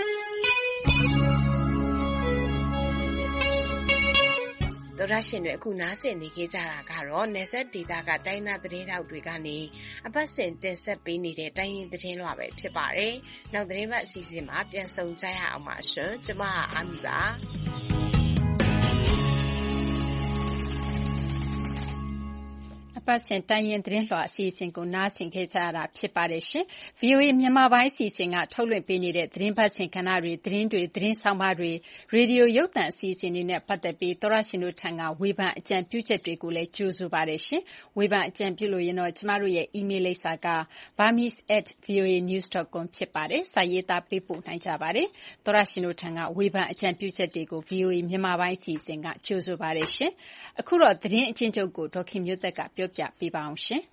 သောရရှင်တွေအခုနားဆင်နေကြတာကတော့နေဆက်ဒေတာကတိုင်းနာသတင်းထောက်တွေကနေအပတ်စဉ်တင်ဆက်ပေးနေတဲ့တိုင်းရင်းသတင်းလွှာပဲဖြစ်ပါတယ်။နောက်သတင်းပတ်အစီအစဉ်မှာပြန်ဆုံကြရအောင်ပါရှင်။ကျွန်မအာမီပါ။အပတ်စဉ်တိုင်းရင်းသတင်းလွှာအစီအစဉ်ကိုနားဆင်ခဲ့ကြရတာဖြစ်ပါတယ်ရှင်။ V O A မြန်မာပိုင်းအစီအစဉ်ကထုတ်လွှင့်ပေးနေတဲ့သတင်းပတ်စဉ်ကဏ္ဍတွေသတင်းတွေသတင်းဆောင်မတွေရေဒီယိုရုပ်သံအစီအစဉ်တွေနဲ့ပတ်သက်ပြီးသောရရှင်တို့ထံကဝေဖန်အကြံပြုချက်တွေကိုလည်းကြိုဆိုပါတယ်ရှင်။ဝေဖန်အကြံပြုလို့ရင်တော့ကျမတို့ရဲ့ email လိပ်စာက burmese at voa news dot com ဖြစ်ပါတယ်။စာရေးသားပေးပို့နိုင်ကြပါတယ်။သောရရှင်တို့ထံကဝေဖန်အကြံပြုချက်တွေကို V O A မြန်မာပိုင်းအစီအစဉ်ကကြိုဆိုပါတယ်ရှင်။အခုတော့သတင်းအချင်းချုပ်ကိုဒေါခင်မျိုးသက်ကပြောပြပေးပါအောင်ရှင်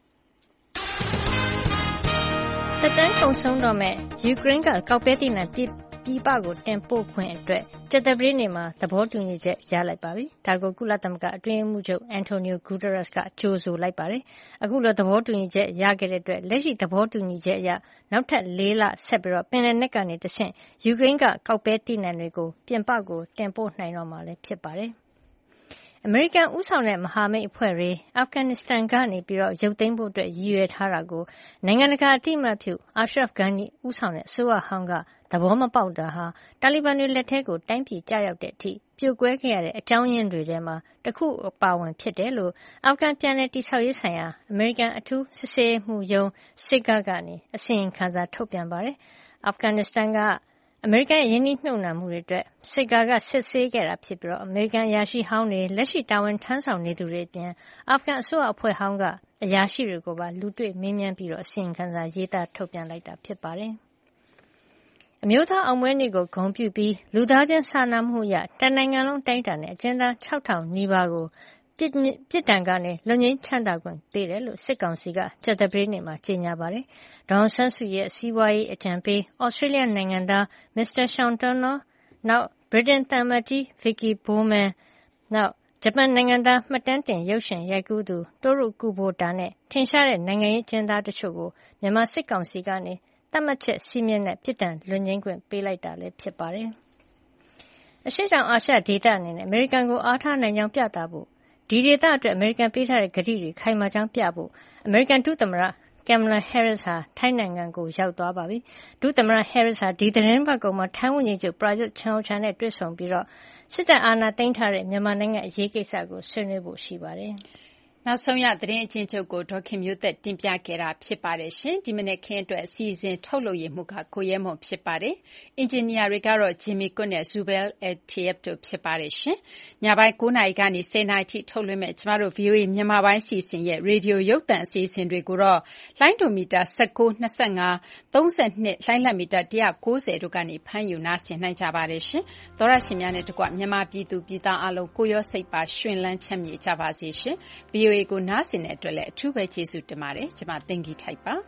။တက်တန်းကုန်ဆုံးတော့မဲ့ယူကရိန်းကကောက်ပဲသီးနှံပြည်ပကိုတင်ပို့ခွင့်အတွက်ကြာသပတေးနေ့မှာသဘောတူညီချက်ရလိုက်ပါပြီ။ဒါကိုကုလသမဂ္ဂအတွင်းရေးမှူးချုပ်အန်တိုနီယိုဂူတာရက်စ်ကကြိုဆိုလိုက်ပါတယ်။အခုလိုသဘောတူညီချက်ရခဲ့တဲ့အတွက်လက်ရှိသဘောတူညီချက်အရနောက်ထပ်လေးလဆက်ပြီးပင်လယ်နက်ကနေတဆင့်ယူကရိန်းကကောက်ပဲသီးနှံတွေကိုပြင်ပကိုတင်ပို့နိုင်တော့မှာလည်းဖြစ်ပါတယ်။အမေရိကန်ဦးဆောင်တဲ့မဟာမိတ်အဖွဲ့တွေအာဖဂန်နစ္စတန်ကနေပြီးတော့ရုပ်သိမ်းဖို့အတွက်ရည်ရွယ်ထားတာကိုနိုင်ငံတကာအသိအမှတ်ပြုအာရှရဖ်ဂန်နီဦးဆောင်တဲ့အစိုးရဟောင်းကသဘောမပေါက်တာဟာတာလီဘန်တွေလက်ထဲကိုတိုင်းပြည်ကျရောက်တဲ့အထိပြိုကွဲခဲ့ရတဲ့အကြောင်းရင်းတွေထဲမှာတစ်ခုအပါဝင်ဖြစ်တယ်လို့အာဖဂန်ပြည်내တိဆောက်ရေးဆိုင်ရာအမေရိကန်အထူးစစ်ဆေးမှုရုံးစစ်ကာကနေအစီရင်ခံစာထုတ်ပြန်ပါတယ်။အာဖဂန်နစ္စတန်ကအမေရိကန်ရဲ့ယင်းနှိမ့်မြုပ်နှံမှုတွေအတွက်စစ်ကာကစစ်ဆေးခဲ့တာဖြစ်ပြီးတော့အမေရိကန်အရာရှိဟောင်းတွေလက်ရှိတာဝန်ထမ်းဆောင်နေသူတွေအပြင်အာဖဂန်အစိုးရအဖွဲ့ဟောင်းကအရာရှိတွေကိုပါလူတွေ့မေးမြန်းပြီးတော့အစီရင်ခံစာရေးသားထုတ်ပြန်လိုက်တာဖြစ်ပါတယ်။အမျိုးသားအောင်ပွဲနေ့ကိုဂုဏ်ပြုပြီးလူသားချင်းစာနာမှုအရတနိုင်ငံလုံးတိုင်းတာနဲ့အကျဉ်းသား၆ထောင်နီးပါးကိုပြစ်ပြစ်ဒဏ်ကနေလွတ်ငြိမ်းချမ်းသာခွင့်ပေးတယ်လို့စစ်ကောင်စီကကြာသပတေးနေ့မှာကြေညာပါတယ်။ဒေါ်အောင်ဆန်းစုကြည်ရဲ့စီးပွားရေးအကြံပေးဩစတြေးလျနိုင်ငံသားမစ္စတာရှောင်တွန်နော်နောက်ဗြိတိန်သံအမတ်ကြီးဗီကီဘိုးမန်နောက်ဂျပန်နိုင်ငံသားမှတ်တမ်းတင်ရုပ်ရှင်ရိုက်ကူးသူတိုရုကူဘိုတာနဲ့ထင်ရှားတဲ့နိုင်ငံရေးအကျဉ်းသားတချို့ကိုမြန်မာစစ်ကောင်စီကနေသတ်မှတ်ချက်စည်းမျဉ်းနဲ့ပြစ်ဒဏ်လွတ်ငြိမ်းခွင့်ပေးလိုက်တာလည်းဖြစ်ပါတယ်။အရှေ့တောင်အာရှဒေသအနေနဲ့အမေရိကန်ကိုအားထားနိုင်ကြောင်းပြသဖို့ဒီဒေသအတွက်အမေရိကန်ပေးထားတဲ့ကတိတွေခိုင်မာကြောင်းပြဖို့အမေရိကန်ဒုသမ္မတကင်မလာဟဲရစ်ဟာထိုင်းနိုင်ငံကိုရောက်သွားပါပြီ။ဒုသမ္မတဟဲရစ်ဟာဒီသတင်းပတ်ကုန်မှာထိုင်းဝန်ကြီးချုပ်ပရာယွတ်ချန်အိုချန်နဲ့တွေ့ဆုံပြီးတော့စစ်တပ်အာဏာသိမ်းထားတဲ့မြန်မာနိုင်ငံအရေးကိစ္စကိုဆွေးနွေးဖို့ရှိပါတယ်။နောက်ဆုံးရသတင်းအချင်းချုပ်ကိုဒေါခင်မျိုးသက်တင်ပြခဲ့တာဖြစ်ပါတယ်ရှင်။ဒီမနေ့ခင်းအတွက်အစီအစဉ်ထုတ်လုပ်ရမှုကကိုရဲမွန်ဖြစ်ပါတယ်။အင်ဂျင်နီယာတွေကတော့ဂျီမီကွတ်နဲ့ဇူဘဲလ်အက်တီယပ်တို့ဖြစ်ပါတယ်ရှင်။ညပိုင်း၉နာရီကနေ၁၀နာရီထိထုတ်လွှင့်မဲ့ကျမတို့ V O A မြန်မာပိုင်းစီစဉ်ရဲ့ရေဒီယိုရုပ်သံအစီအစဉ်တွေကိုတော့လိုင်းဒိုမီတာ၁၉ ၂၅ ၃၂လိုင်းလက်မီတာ၁၉၀တို့ကနေဖမ်းယူနားဆင်နိုင်ကြပါတယ်ရှင်။သောရရှင်များနဲ့တကွမြန်မာပြည်သူပြည်သားအလုံးကိုရောစိတ်ပါရှင်လန်းချမ်းမြေကြပါစေရှင်။ V O Aကိုနားဆင်တဲ့အတွက်လည်းအထူးပဲကျေးဇူးတင်ပါတယ်ကျွန်မတင်ကြီးထိုက်ပါ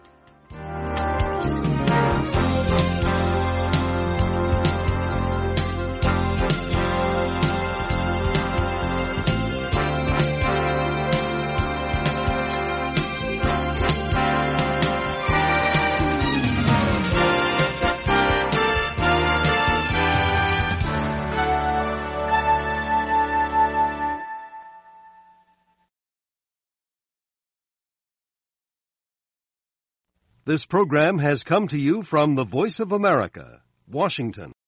This program has come to you from the Voice of America, Washington.